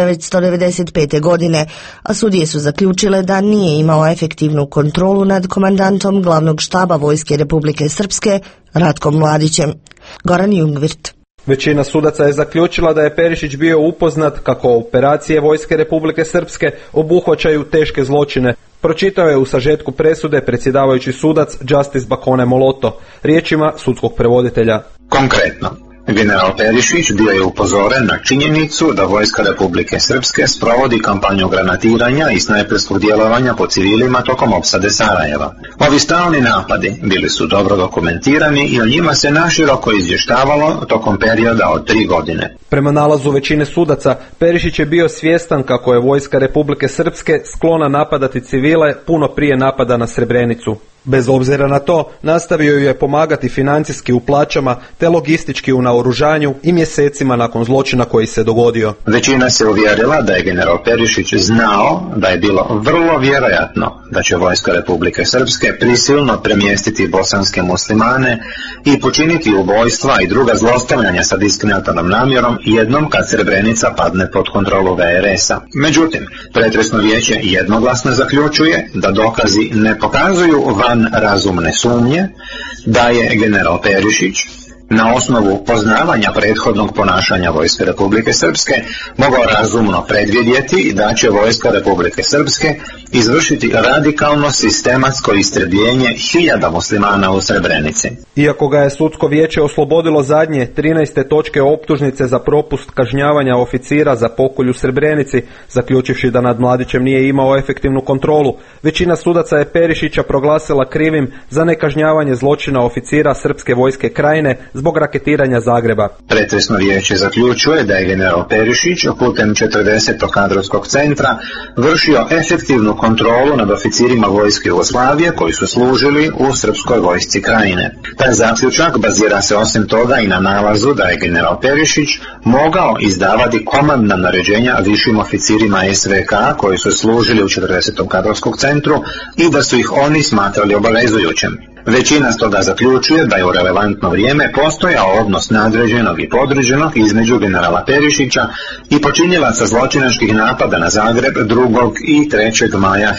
1995. godine, a sudije su zaključile da nije imao efektivnu kontrolu nad komandantom glavnog štaba Vojske Republike Srpske Ratkom Mladićem. Goran Jungvirt. Većina sudaca je zaključila da je Perišić bio upoznat kako operacije Vojske Republike Srpske obuhvaćaju teške zločine. Pročitao je u sažetku presude predsjedavajući sudac Justice Bakone Moloto, riječima sudskog prevoditelja. Konkretno, general Perišić bio je upozoren na činjenicu da Vojska Republike Srpske sprovodi kampanju granatiranja i snajperskog djelovanja po civilima tokom opsade Sarajeva. Ovi stalni napadi bili su dobro dokumentirani i o njima se naširoko izvještavalo tokom perioda od 3 godine. Prema nalazu većine sudaca, Perišić je bio svjestan kako je Vojska Republike Srpske sklona napadati civile puno prije napada na Srebrenicu. Bez obzira na to, nastavio ju je pomagati financijski u plaćama te logistički u naoružanju i mjesecima nakon zločina koji se dogodio. Većina se uvjerila da je general Perišić znao da je bilo vrlo vjerojatno da će Vojska Republike Srpske prisilno premjestiti bosanske muslimane i počiniti ubojstva i druga zlostavljanja sa diskriminatornom namjerom jednom kad Srebrenica padne pod kontrolu VRS-a. Međutim, pretresno vijeće jednoglasno zaključuje da dokazi ne pokazuju van razumne sumnje da je general Perišić na osnovu poznavanja prethodnog ponašanja Vojske Republike Srpske mogao razumno predvidjeti da će Vojska Republike Srpske izvršiti radikalno sistematsko istrebljenje 1000 muslimana u Srebrenici. Iako ga je sudsko vijeće oslobodilo zadnje 13. točke optužnice za propust kažnjavanja oficira za pokolj u Srebrenici, zaključivši da nad Mladićem nije imao efektivnu kontrolu, većina sudaca je Perišića proglasila krivim za nekažnjavanje zločina oficira Srpske vojske Krajine zbog raketiranja Zagreba. Pretresno vijeće zaključuje da je general Perišić putem 40. kadrovskog centra vršio efektivnu kontrolu nad oficirima vojske Jugoslavije koji su služili u Srpskoj vojsci Krajine. Taj zaključak bazira se osim toga i na nalazu da je general Perišić mogao izdavati komandna naređenja višim oficirima SVK koji su služili u 40. kadrovskog centru i da su ih oni smatrali obavezujućim. Većina stoga zaključuje da je u relevantno vrijeme postojao odnos nadređenog i podređenog između generala Perišića i počinjilaca zločinačkih napada na Zagreb 2. i 3. maja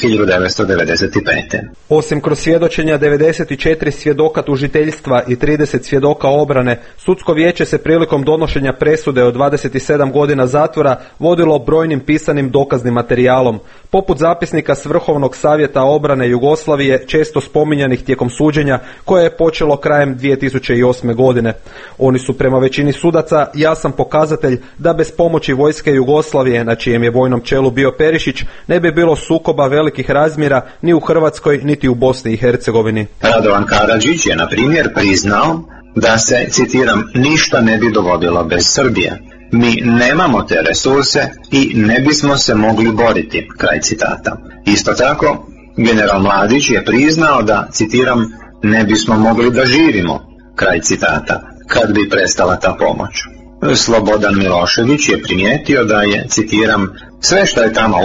1995. Osim kroz svjedočenja 94 svjedoka tužiteljstva i 30 svjedoka obrane, sudsko vijeće se prilikom donošenja presude od 27 godina zatvora vodilo brojnim pisanim dokaznim materijalom, poput zapisnika s Vrhovnog savjeta obrane Jugoslavije često spominjanih tijekom suđenja koje je počelo krajem 2008. godine. Oni su prema većini sudaca jasan pokazatelj da bez pomoći vojske Jugoslavije, na čijem je vojnom čelu bio Perišić, ne bi bilo sukoba velikih razmjera ni u Hrvatskoj niti u Bosni i Hercegovini. Radovan Karadžić je na primjer priznao da se, citiram, ništa ne bi dogodilo bez Srbije. Mi nemamo te resurse i ne bismo se mogli boriti, kraj citata. Isto tako, general Mladić je priznao da, citiram, ne bismo mogli da živimo, Kraj citata. Kad bi prestala ta pomoć? Slobodan Milošević je primijetio da je, citiram, sve što je tamo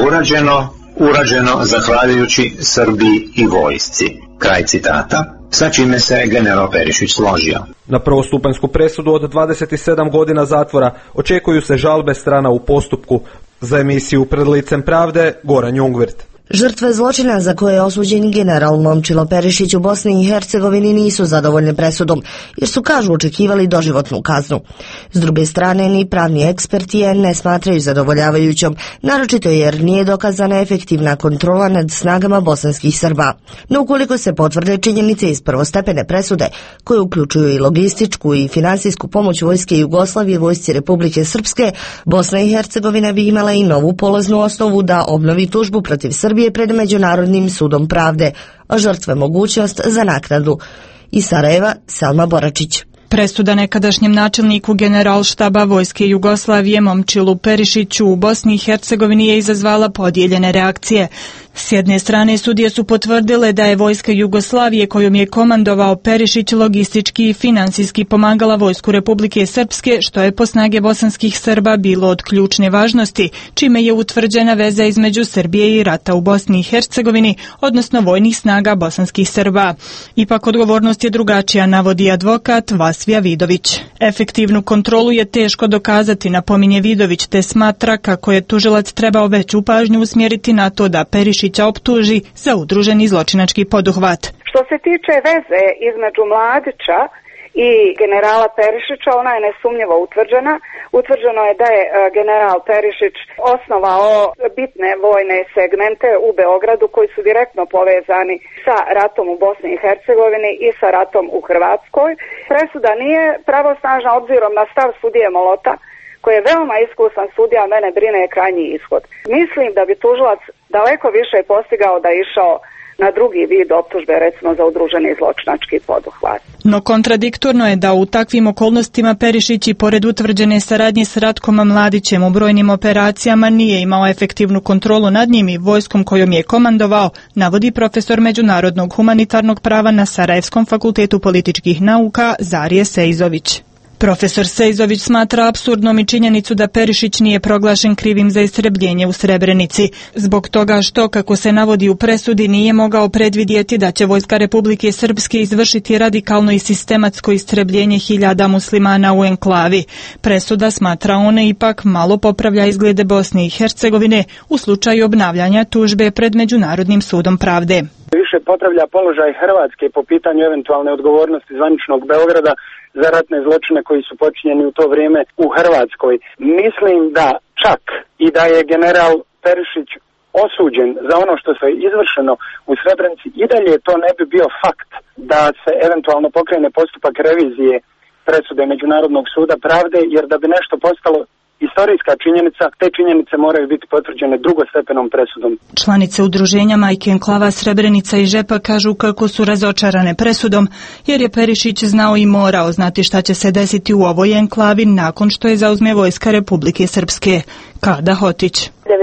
urađeno zahvaljujući Srbiji i vojsci. Kraj citata, sa čime se general Perišić složio. Na prvostupanjsku presudu od 27 godina zatvora očekuju se žalbe strana u postupku. Za emisiju Pred licem pravde, Goran Jungwirth. Žrtve zločina za koje je osuđen general Momčilo Perišić u Bosni i Hercegovini nisu zadovoljne presudom, jer su, kažu, očekivali doživotnu kaznu. S druge strane, ni pravni eksperti je ne smatraju zadovoljavajućom, naročito jer nije dokazana efektivna kontrola nad snagama bosanskih Srba. No ukoliko se potvrde činjenice iz prvostepene presude, koje uključuju i logističku i finansijsku pomoć vojske Jugoslavije vojsci Republike Srpske, Bosna i Hercegovina bi imala i novu polaznu osnovu da obnovi tužbu protiv Srbije pred Međunarodnim sudom pravde, a žrtve mogućnost za naknadu. Iz Sarajeva, Selma Boračić. Presuda nekadašnjem načelniku Generalštaba vojske Jugoslavije Momčilu Perišiću u Bosni i Hercegovini je izazvala podijeljene reakcije. S jedne strane, sudije su potvrdile da je vojska Jugoslavije kojom je komandovao Perišić logistički i finansijski pomagala vojsku Republike Srpske, što je po snage bosanskih Srba bilo od ključne važnosti, čime je utvrđena veza između Srbije i rata u Bosni i Hercegovini, odnosno vojnih snaga bosanskih Srba. Ipak odgovornost je drugačija, navodi advokat Vasvija Vidović. Efektivnu kontrolu je teško dokazati, napominje Vidović, te smatra kako je tužilac trebao veću pažnju usmjeriti na to da Perišić optuži za udruženi zločinački poduhvat. Što se tiče veze između Mladića i generala Perišića, ona je nesumnjivo utvrđena. Utvrđeno je da je general Perišić osnovao bitne vojne segmente u Beogradu koji su direktno povezani sa ratom u Bosni i Hercegovini i sa ratom u Hrvatskoj. Presuda nije pravosnažna obzirom na stav sudije Molota, koji je veoma iskusan sudija, mene brine je krajnji ishod. Mislim da bi tužilac daleko više postigao da je išao na drugi vid optužbe, recimo za udruženi zločinački poduhvat. No kontradiktorno je da u takvim okolnostima Perišić i pored utvrđene saradnje s Ratkom Mladićem u brojnim operacijama nije imao efektivnu kontrolu nad njim i vojskom kojom je komandovao, navodi profesor međunarodnog humanitarnog prava na Sarajevskom fakultetu političkih nauka Zarije Sejzović. Profesor Sejzović smatra apsurdnom i činjenicu da Perišić nije proglašen krivim za istrebljenje u Srebrenici, zbog toga što, kako se navodi u presudi, nije mogao predvidjeti da će vojska Republike Srpske izvršiti radikalno i sistematsko istrebljenje hiljada muslimana u enklavi. Presuda, smatra on, ipak malo popravlja izglede Bosne i Hercegovine u slučaju obnavljanja tužbe pred Međunarodnim sudom pravde. Više popravlja položaj Hrvatske po pitanju eventualne odgovornosti zvaničnog Beograda za ratne zločine koji su počinjeni u to vrijeme u Hrvatskoj. Mislim da čak i da je general Perišić osuđen za ono što se izvršeno u Srebrenici, i dalje to ne bi bio fakt da se eventualno pokrene postupak revizije presude Međunarodnog suda pravde, jer da bi nešto postalo istorijska činjenica, te činjenice moraju biti potvrđene drugostepenom presudom. Članice udruženja Majke enklava Srebrenica i Žepa kažu kako su razočarane presudom, jer je Perišić znao i morao znati šta će se desiti u ovoj enklavi nakon što je zauzme vojska Republike Srpske. Kada Hotić.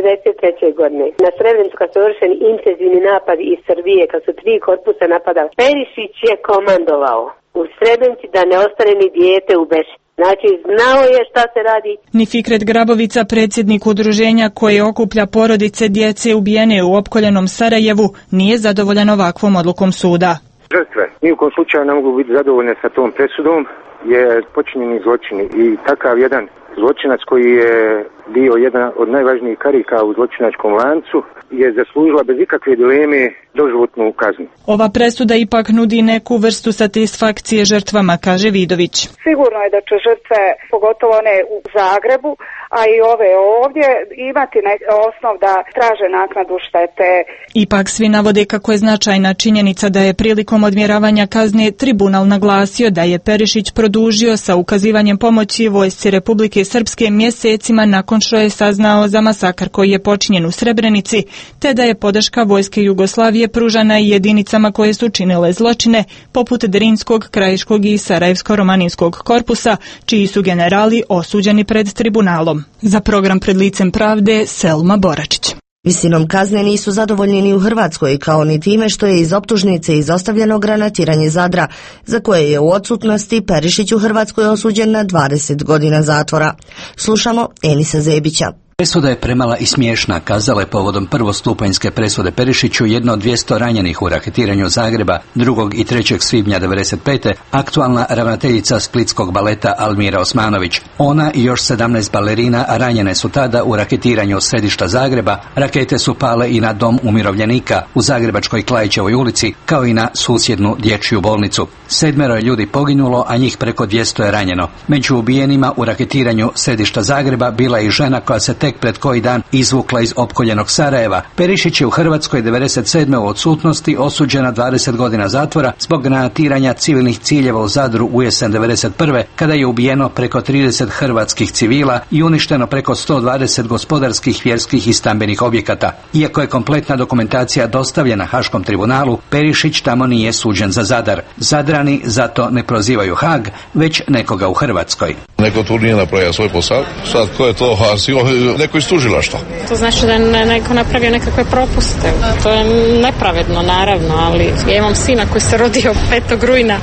93. godine. Na Srebrenicu kad su vršeni intenzivni napadi iz Srbije, kad su 3 korpusa napadali, Perišić je komandovao u Srebrenici da ne ostane ni dijete u Beši. Znači, znao je šta se radi. Ni Fikret Grabovica, predsjednik udruženja koje okuplja porodice djece ubijene u opkoljenom Sarajevu, nije zadovoljan ovakvom odlukom suda. Žrtve ni u kom slučaju ne mogu biti zadovoljne sa tom presudom, jer počinjeni zločini i takav jedan zločinac koji je bio jedan od najvažnijih karika u zločinačkom lancu je zaslužila bez ikakve dileme doživotnu kaznu. Ova presuda ipak nudi neku vrstu satisfakcije žrtvama, kaže Vidović. Sigurno je da će žrtve, pogotovo one u Zagrebu, a i ove ovdje, imati osnov da traže naknadu štete. Ipak svi navode kako je značajna činjenica da je prilikom odmjeravanja kazne tribunal naglasio da je Perišić produžio sa ukazivanjem pomoći vojsci Republike Srpske mjesecima nakon što je saznao za masakr koji je počinjen u Srebrenici, te da je podrška vojske Jugoslavije pružana i jedinicama koje su činile zločine, poput Drinskog, Krajiškog i Sarajevsko-romaninskog korpusa, čiji su generali osuđeni pred tribunalom. Za program Pred licem pravde, Selma Boračić. Visinom kazne nisu zadovoljni ni u Hrvatskoj, kao ni time što je iz optužnice izostavljeno granatiranje Zadra, za koje je u odsutnosti Perišić u Hrvatskoj osuđen na 20 godina zatvora. Slušamo Enisa Zebića. Presuda je premala i smiješna, kazala je povodom prvostupanjske presude Perišiću jedno od 200 ranjenih u raketiranju Zagreba 2. i 3. svibnja 1995. aktualna ravnateljica splitskog baleta Almira Osmanović. Ona i još 17 balerina ranjene su tada u raketiranju središta Zagreba. Rakete su pale i na dom umirovljenika u zagrebačkoj Klaićevoj ulici, kao i na susjednu dječju bolnicu. 7 je ljudi poginulo, a njih preko 200 je ranjeno. Među ubijenima u raketiranju središta Zagreba bila je i žena koja se tek pred koji dan izvukla iz opkoljenog Sarajeva. Perišić je u Hrvatskoj 1997. u odsutnosti osuđena 20 godina zatvora zbog granatiranja civilnih ciljeva u Zadru u jesen 1991. kada je ubijeno preko 30 hrvatskih civila i uništeno preko 120 gospodarskih, vjerskih i stambenih objekata. Iako je kompletna dokumentacija dostavljena Haškom tribunalu, Perišić tamo nije suđen za Zadar. Zadrani zato ne prozivaju Hag, već nekoga u Hrvatskoj. Neko tu nije napravio svoj posao, sad ko je to hasio, neko iz tužilaštva. To znači da je neko napravio nekakve propuste. To je nepravedno, naravno, ali ja imam sina koji se rodio 5. rujna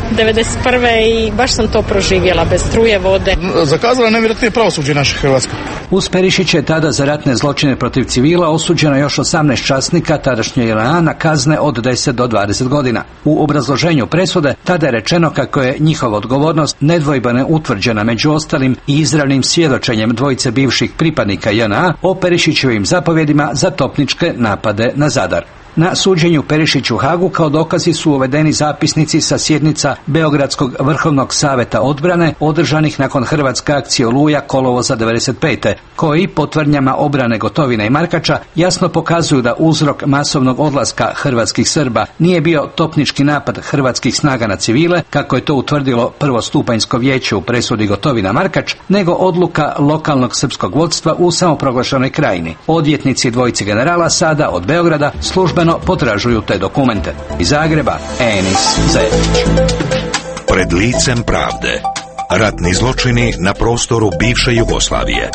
1991. i baš sam to proživjela, bez struje, vode. Zakazala nevjerojatnije pravosuđe naše Hrvatske. Uz Perišića je tada za ratne zločine protiv civila osuđeno još 18 časnika tadašnje JNA na kazne od 10 do 20 godina. U obrazloženju presude tada je rečeno kako je njihova odgovornost nedvojbeno utvrđena među ostalim i izravnim svjedočenjem dvojice bivših pripadnika JNA o Perišićevim zapovjedima za topničke napade na Zadar. Na suđenju Perišiću u Hagu kao dokazi su uvedeni zapisnici sa sjednica Beogradskog vrhovnog savjeta odbrane održanih nakon hrvatske akcije Oluja kolovoza 1995. koji po tvrdnjama obrane Gotovine i Markača jasno pokazuju da uzrok masovnog odlaska hrvatskih Srba nije bio topnički napad hrvatskih snaga na civile, kako je to utvrdilo prvostupanjsko vijeće u presudi Gotovina Markač, nego odluka lokalnog srpskog vodstva u samoproglašenoj Krajini. Odvjetnici dvojice generala sada od Beograda službeno potražuju te dokumente. Iz Zagreba, Enis Zebić. Pred licem pravde. Ratni zločini na prostoru bivše Jugoslavije.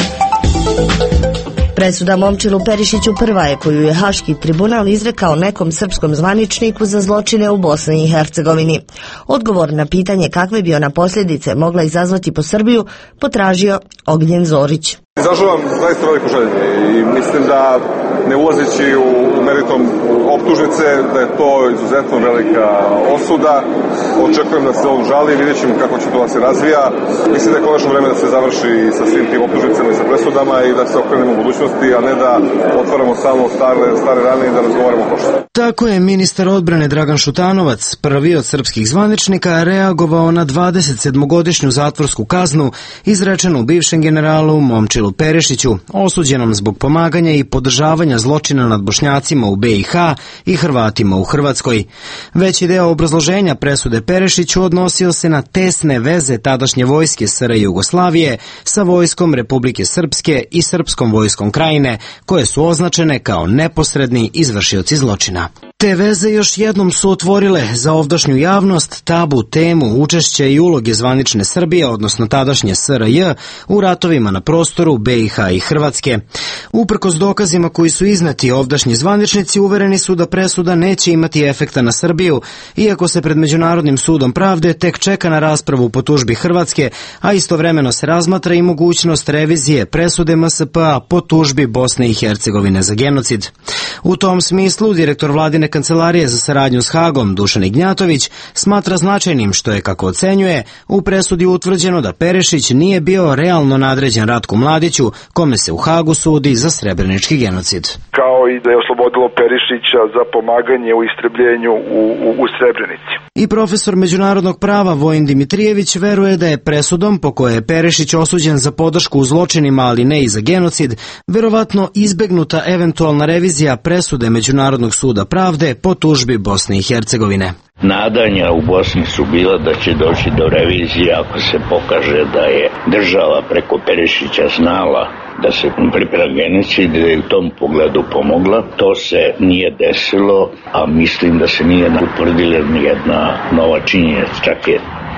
Presuda Momčilu Perišiću prva je koju je Haški tribunal izrekao nekom srpskom zvaničniku za zločine u Bosni i Hercegovini. Odgovor na pitanje kakve bi ona posljedice mogla izazvati po Srbiju potražio Ognjen Zorić. Izražavam zaista veliko željenje i mislim da ne ulazeći u meritum optužnice da je to izuzetno velika osuda. Očekujem da se on žali, vidjet ćemo kako će to da se razvija. Mislim da je konačno vreme da se završi sa svim tim optužnicama i sa presudama i da se okrenemo u budućnosti, a ne da otvaramo samo stare rane i da razgovaramo o prošlosti. Tako je ministar odbrane Dragan Šutanovac, prvi od srpskih zvaničnika, reagovao na 27-godišnju zatvorsku kaznu izrečenu bivšem generalu Momčilu Perišiću, osuđenom zbog pomaganja i podržavanja zločina nad Bošnjacima u BiH i Hrvatima u Hrvatskoj. Veći deo obrazloženja presude Perišiću odnosio se na tesne veze tadašnje vojske SR Jugoslavije sa vojskom Republike Srpske i Srpskom vojskom Krajine, koje su označene kao neposredni izvršioci zločina. Te veze još jednom su otvorile za ovdašnju javnost tabu temu učešća i uloge zvanične Srbije, odnosno tadašnje SRJ, u ratovima na prostoru BiH i Hrvatske. Uprkos dokazima koji su izneti, ovdašnji zvaničnici uvereni su da presuda neće imati efekta na Srbiju, iako se pred Međunarodnim sudom pravde tek čeka na raspravu po tužbi Hrvatske, a istovremeno se razmatra i mogućnost revizije presude MSP-a po tužbi Bosne i Hercegovine za genocid. U tom smislu, direktor vladine kancelarije za saradnju s Hagom, Dušan Ignjatović, smatra značajnim što je, kako ocenjuje, u presudi utvrđeno da Perišić nije bio realno nadređen Ratku Mladiću, kome se u Hagu sudi za srebrenički genocid. Kao i da je oslobodilo Perišića za pomaganje u istrebljenju u Srebrenici. I profesor međunarodnog prava Vojin Dimitrijević veruje da je presudom po kojoj je Perišić osuđen za podršku u zločinima, ali ne i za genocid, verovatno izbegnuta eventualna revizija presude Međunarodnog suda pravde po tužbi Bosne i Hercegovine. Nadanja u Bosni su bila da će doći do revizije ako se pokaže da je država preko Perišića znala da se priprema genocid i da je u tom pogledu pomogla. To se nije desilo, a mislim da se nije utvrdila nijedna nova činjenica, čak je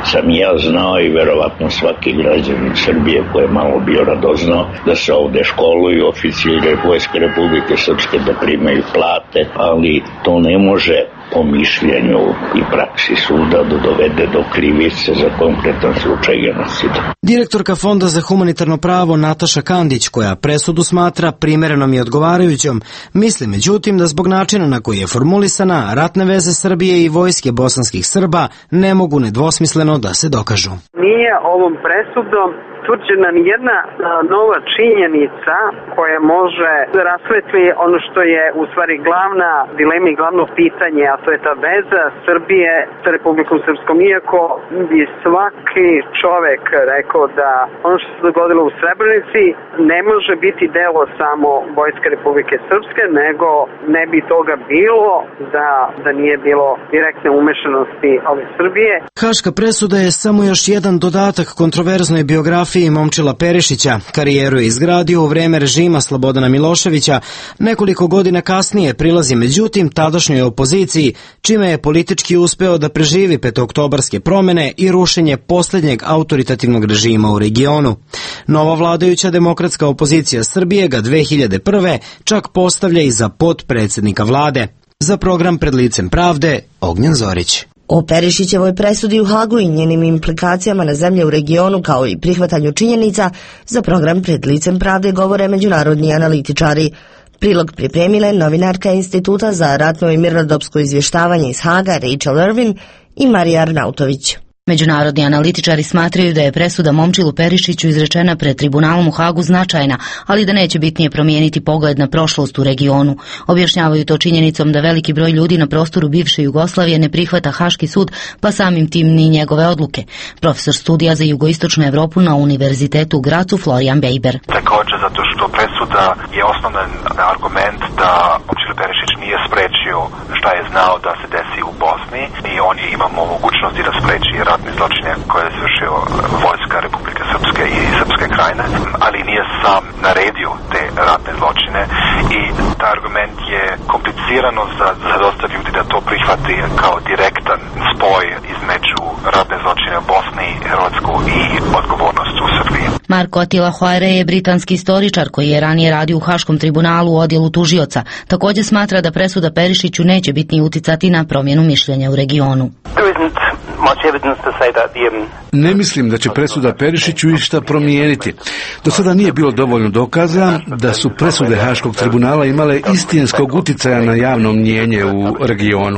sam ja znao i verovatno svaki građanin Srbije koji je malo bio radoznao da se ovde školuju oficiri Vojske Republike Srpske, da primaju plate, ali to ne može po mišljenju i praksi suda da dovede do krivice za konkretan slučaj genocida. Direktorka Fonda za humanitarno pravo Nataša Kandić, koja presudu smatra primerenom i odgovarajućom, misli međutim da zbog načina na koji je formulisana, ratne veze Srbije i vojske bosanskih Srba ne mogu nedvosmisleno da se dokažu. Nije ovom presudom utvrđena ni jedna nova činjenica koja može da rasvetli ono što je u stvari glavna dilema i glavno pitanje, a to je ta veza Srbije sa Republikom Srpskom. Iako bi svaki čovek rekao da ono što se dogodilo u Srebrenici ne može biti delo samo Vojske Republike Srpske, nego ne bi toga bilo da nije bilo direktne umešanosti ove Srbije. Haška presuda je samo još jedan dodatak kontroverznoj biografiji Momčila Perišića. Karijeru je izgradio u vreme režima Slobodana Miloševića. Nekoliko godina kasnije prilazi međutim tadašnjoj opoziciji, čime je politički uspeo da preživi petooktobarske promene i rušenje posljednjeg autoritativnog režima u regionu. Nova vladajuća demokratska opozicija Srbije ga 2001. čak postavlja i za potpredsjednika vlade. Za program Pred licem pravde, Ognjen Zorić. O Perišićevoj presudi u Hagu i njenim implikacijama na zemlje u regionu kao i prihvatanju činjenica za program Pred licem pravde govore međunarodni analitičari. Prilog pripremile novinarka Instituta za ratno i mirnodopsko izvještavanje iz Haga Rachel Irvin i Marija Arnautović. Međunarodni analitičari smatraju da je presuda Momčilu Perišiću izrečena pred tribunalom u Hagu značajna, ali da neće bitnije promijeniti pogled na prošlost u regionu. Objašnjavaju to činjenicom da veliki broj ljudi na prostoru bivše Jugoslavije ne prihvata Haški sud, pa samim tim ni njegove odluke. Profesor studija za jugoistočnu Evropu na Univerzitetu u Gracu Florian Bejber. Također zato što presuda je osnovan argument da Momčilo Perišić nije sprečio šta je znao da se desi u Bosni i on je imao mogućnosti da spreči ratne zločine koje je izvršio Vojska Republike Srpske i Srpske krajine, ali nije sam naredio te ratne zločine i taj argument je komplicirano za dosta ljudi da to prihvati kao direktan spoj između ratne zločine u Bosni i Hrvatsku i odgovornost u Srbiji. Marko Attila Hoare je britanski istoričar koji je ranije radio u Haškom tribunalu u odjelu tužioca. Također smatra da presuda Perišiću neće bitnije uticati na promjenu mišljenja u regionu. Ne mislim da će presuda Perišiću išta promijeniti. Do sada nije bilo dovoljno dokaza da su presude Haškog tribunala imale istinskog uticaja na javno mnijenje u regionu.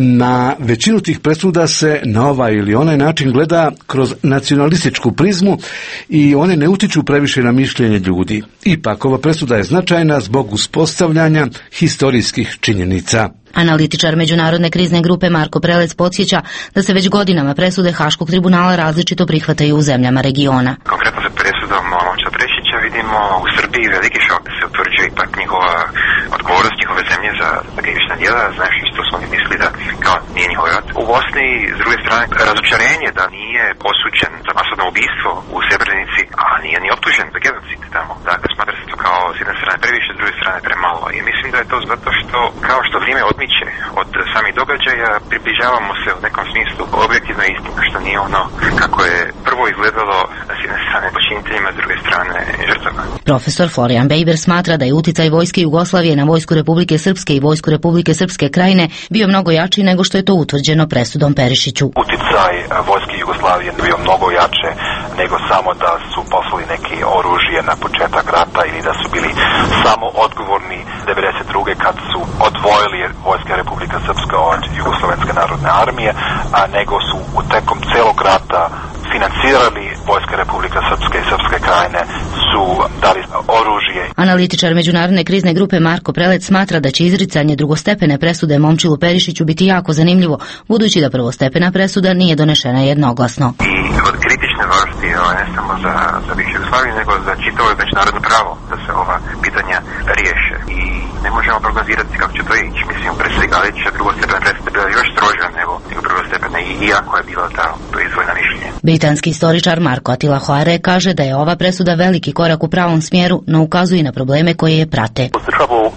Na većinu tih presuda se na ovaj ili onaj način gleda kroz nacionalističku prizmu i one ne utiču previše na mišljenje ljudi. Ipak, ova presuda je značajna zbog uspostavljanja historijskih činjenica. Analitičar Međunarodne krizne grupe Marko Prelec podsjeća da se već godinama presude Haškog tribunala različito prihvataju u zemljama regiona. Konkretno za presudom Momčila Perišića vidimo u Srbiji veliki šok da se utvrđuje ipak njihova odgovornost njihove zemlje za krivična djela, znaš što su oni mislili da kao nije njihov rat. U Bosni, s druge strane, razočarenje da nije osuđen za masovno ubijstvo u Srebrenici, a nije ni optužen za genocid tamo. Dakle, smatra se to kao s jedne strane previše, s druge strane premalo. I mislim da je to zato što, kao što vrijeme odmiče od samih događaja, približavamo se u nekom smislu objektivnoj istini, što nije ono kako je prvo izgledalo s jedne strane počiniteljima, s druge strane žrtvama. Profesor Florian Bejber smatra da je uticaj vojske Jugoslavije na Vojsku Republike Srpske i Vojsku Republike Srpske krajine bio mnogo jači nego što je to utvrđeno presudom Perišiću. Uticaj vojske Jugoslavije bio mnogo jače nego samo da su poslali neki oružje na početak rata ili da su bili samo odgovorni 92. kad su odvojili Vojska Republika Srpska od Jugoslovenske narodne armije, a nego su u tekom celog rata financirali Vojska Republika Srpske i Srpske krajine, su dali oružje. Analitičar Međunarodne krizne grupe Marko Prelec smatra da će izricanje drugostepene presude Momčilu Perišiću biti jako zanimljivo, budući da prvostepena presuda nije donešena jednoglasno. I od kritične važnosti ne samo za bivšu Jugoslaviju, nego za čitavo međunarodno pravo da se ova pitanja riješe. I ne možemo prognozirati kako će to ići. Mislim, pre svega će drugostepena presuda bila još stroža nego prvostepena, iako je bila to izvojna mišljenje. Britanski istoričar Marko Attila Hoare kaže da je ova presuda veliki korak u pravom smjeru, no ukazuje na probleme koje je prate.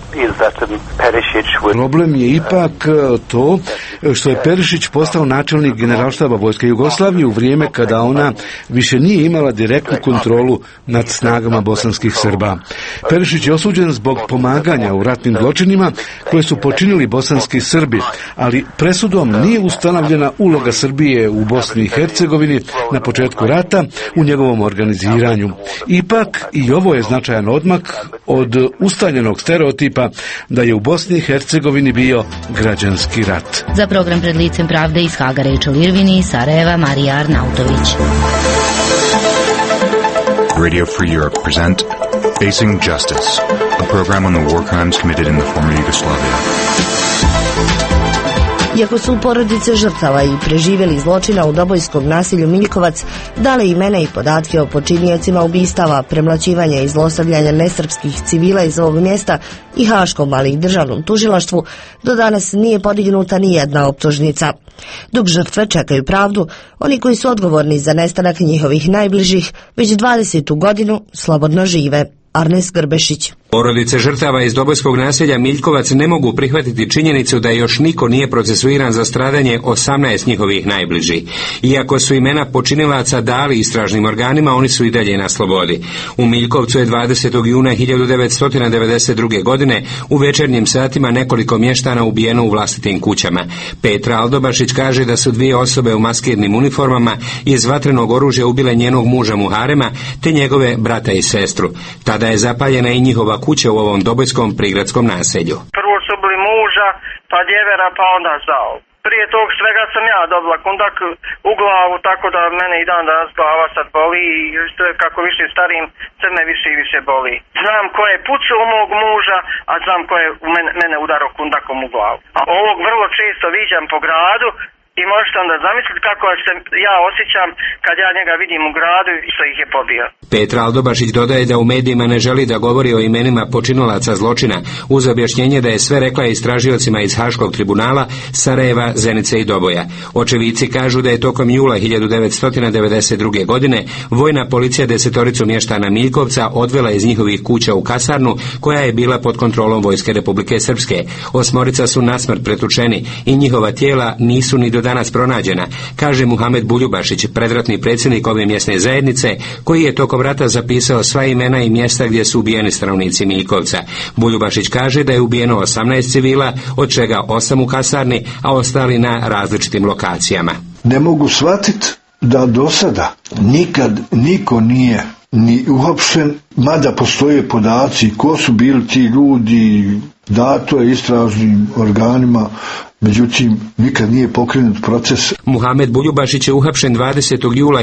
Problem je ipak to što je Perišić postao načelnik Generalštaba Vojske Jugoslavije u vrijeme kada ona više nije imala direktnu kontrolu nad snagama bosanskih Srba. Perišić je osuđen zbog pomaganja u ratnim zločinima koje su počinili bosanski Srbi, ali presudom nije ustanovljena uloga Srbije u Bosni i Hercegovini na početku rata u njegovom organiziranju. Ipak i ovo je značajan odmak od ustaljenog stereotipa da je u Bosni i Hercegovini bio građanski rat. Za program Pred licem pravde iz Haga Rachel Irvini, Sarajeva Marija Arnautović. Radio Free Europe present Facing Justice, a program on the war crimes committed in the former Yugoslavia. Iako su porodice žrtava i preživjeli zločina u dobojskom nasilju Miljkovac dale imena i podatke o počiniocima ubistava, premlaćivanja i zlostavljanja nesrpskih civila iz ovog mjesta i Haškom, ali i državnom tužilaštvu, do danas nije podignuta ni jedna optužnica. Dok žrtve čekaju pravdu, oni koji su odgovorni za nestanak njihovih najbližih već 20. godinu slobodno žive. Arnes Grbešić. Porodice žrtava iz dobojskog naselja Miljkovac ne mogu prihvatiti činjenicu da još niko nije procesuiran za stradanje 18 njihovih najbližih. Iako su imena počinilaca dali istražnim organima, oni su i dalje na slobodi. U Miljkovcu je 20. juna 1992. godine u večernjim satima nekoliko mještana ubijeno u vlastitim kućama. Petra Aldobašić kaže da su dvije osobe u maskirnim uniformama iz vatrenog oružja ubile njenog muža Muharema te njegove brata i sestru. Tada je zapaljena i njihova kuća u ovom dobojskom prigradskom naselju. Prvo su bili muža, pa djevera, pa onda žao. Prije tog svega sam ja dobila kundak u glavu, tako da mene i dan danas glava sad boli i kako više starim, sve me više i više boli. Znam ko je pucao mog muža, a znam ko je mene udarao kundakom u glavu. A ovog vrlo često viđam po gradu i možete onda zamisliti kako se ja osjećam kad ja njega vidim u gradu i što ih je pobio. Petra Aldobašić dodaje da u medijima ne želi da govori o imenima počinilaca zločina, uz objašnjenje da je sve rekla istražiocima iz Haškog tribunala, Sarajeva, Zenice i Doboja. Očevici kažu da je tokom jula 1992. godine vojna policija 10 mještana Miljkovca odvela iz njihovih kuća u kasarnu koja je bila pod kontrolom Vojske Republike Srpske. 8 su nasmrt pretučeni i njihova tijela nisu ni do danas pronađena, kaže Muhamed Buljubašić, predratni predsjednik ove mjesne zajednice, koji je tokom rata zapisao sva imena i mjesta gdje su ubijeni stanovnici Miljkovca. Buljubašić kaže da je ubijeno 18 civila, od čega 8 u kasarni, a ostali na različitim lokacijama. Ne mogu shvatiti da do sada nikad niko nije ni uhapšen, mada postoje podaci ko su bili ti ljudi, dato je istražnim organima, međutim nikad nije pokrenut proces. Muhamed Buljubašić je uhapšen 20. jula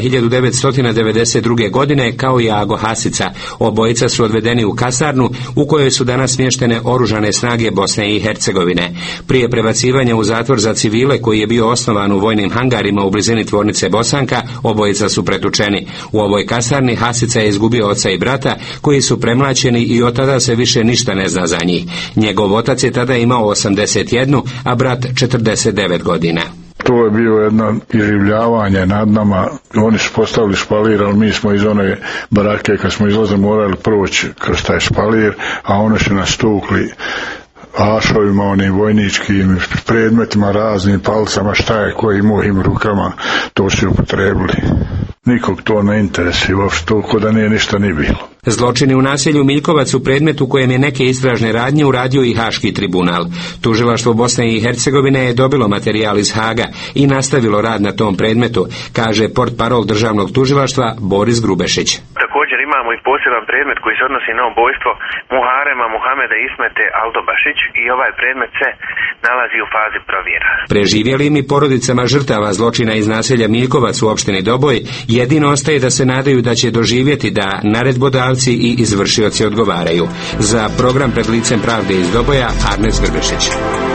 1992. godine kao i Ago Hasica. Obojica su odvedeni u kasarnu u kojoj su danas smještene oružane snage Bosne i Hercegovine. Prije prebacivanja u zatvor za civile koji je bio osnovan u vojnim hangarima u blizini tvornice Bosanka, obojica su pretučeni. U ovoj kasarni Hasica je izgubio oca i brata koji su premlaćeni i od tada se više ništa ne zna za njih. Njegov otac je tada imao 81, a brat 49 godina. To je bilo jedno iživljavanje nad nama. Oni su postavili špalir, ali mi smo iz one barake kad smo izlazili morali proći kroz taj špalir, a oni su nas tukli ašovima, onim vojničkim predmetima, raznim palcama, šta je koji mojim rukama, to su upotrebili. Nikog to ne interesuje uopšte, toliko da nije ništa ni bilo. Zločini u naselju Miljkovac su predmet u kojem je neke istražne radnje uradio i Haški tribunal. Tužilaštvo Bosne i Hercegovine je dobilo materijal iz Haga i nastavilo rad na tom predmetu, kaže portparol državnog tužilaštva Boris Grubešić. Također imamo i poseban predmet koji se odnosi na ubojstvo Muharema Muhameda Ismete Aldobašić i ovaj predmet se nalazi u fazi provjera. Preživjelim i porodicama žrtava zločina iz naselja Miljkovac u opštini Doboj jedino ostaje da se nadaju da će doživjeti da naredbodavci i izvršioci odgovaraju. Za program Pred licem pravde iz Doboja, Arnes Grbešić.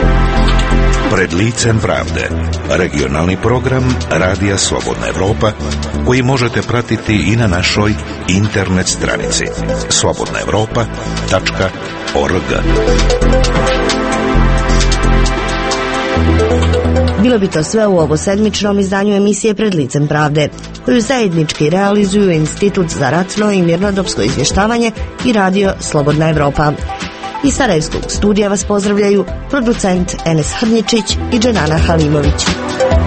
Pred licem pravde, regionalni program Radija Slobodna Evropa, koji možete pratiti i na našoj internet stranici slobodnaevropa.org. Bilo bi to sve u ovosedmičnom izdanju emisije Pred licem pravde, koju zajednički realizuju Institut za ratno i mirnodopsko izvještavanje i Radio Slobodna Evropa. Iz Sarajevskog studija vas pozdravljaju producent Enes Hrnjičić i Dženana Halimović.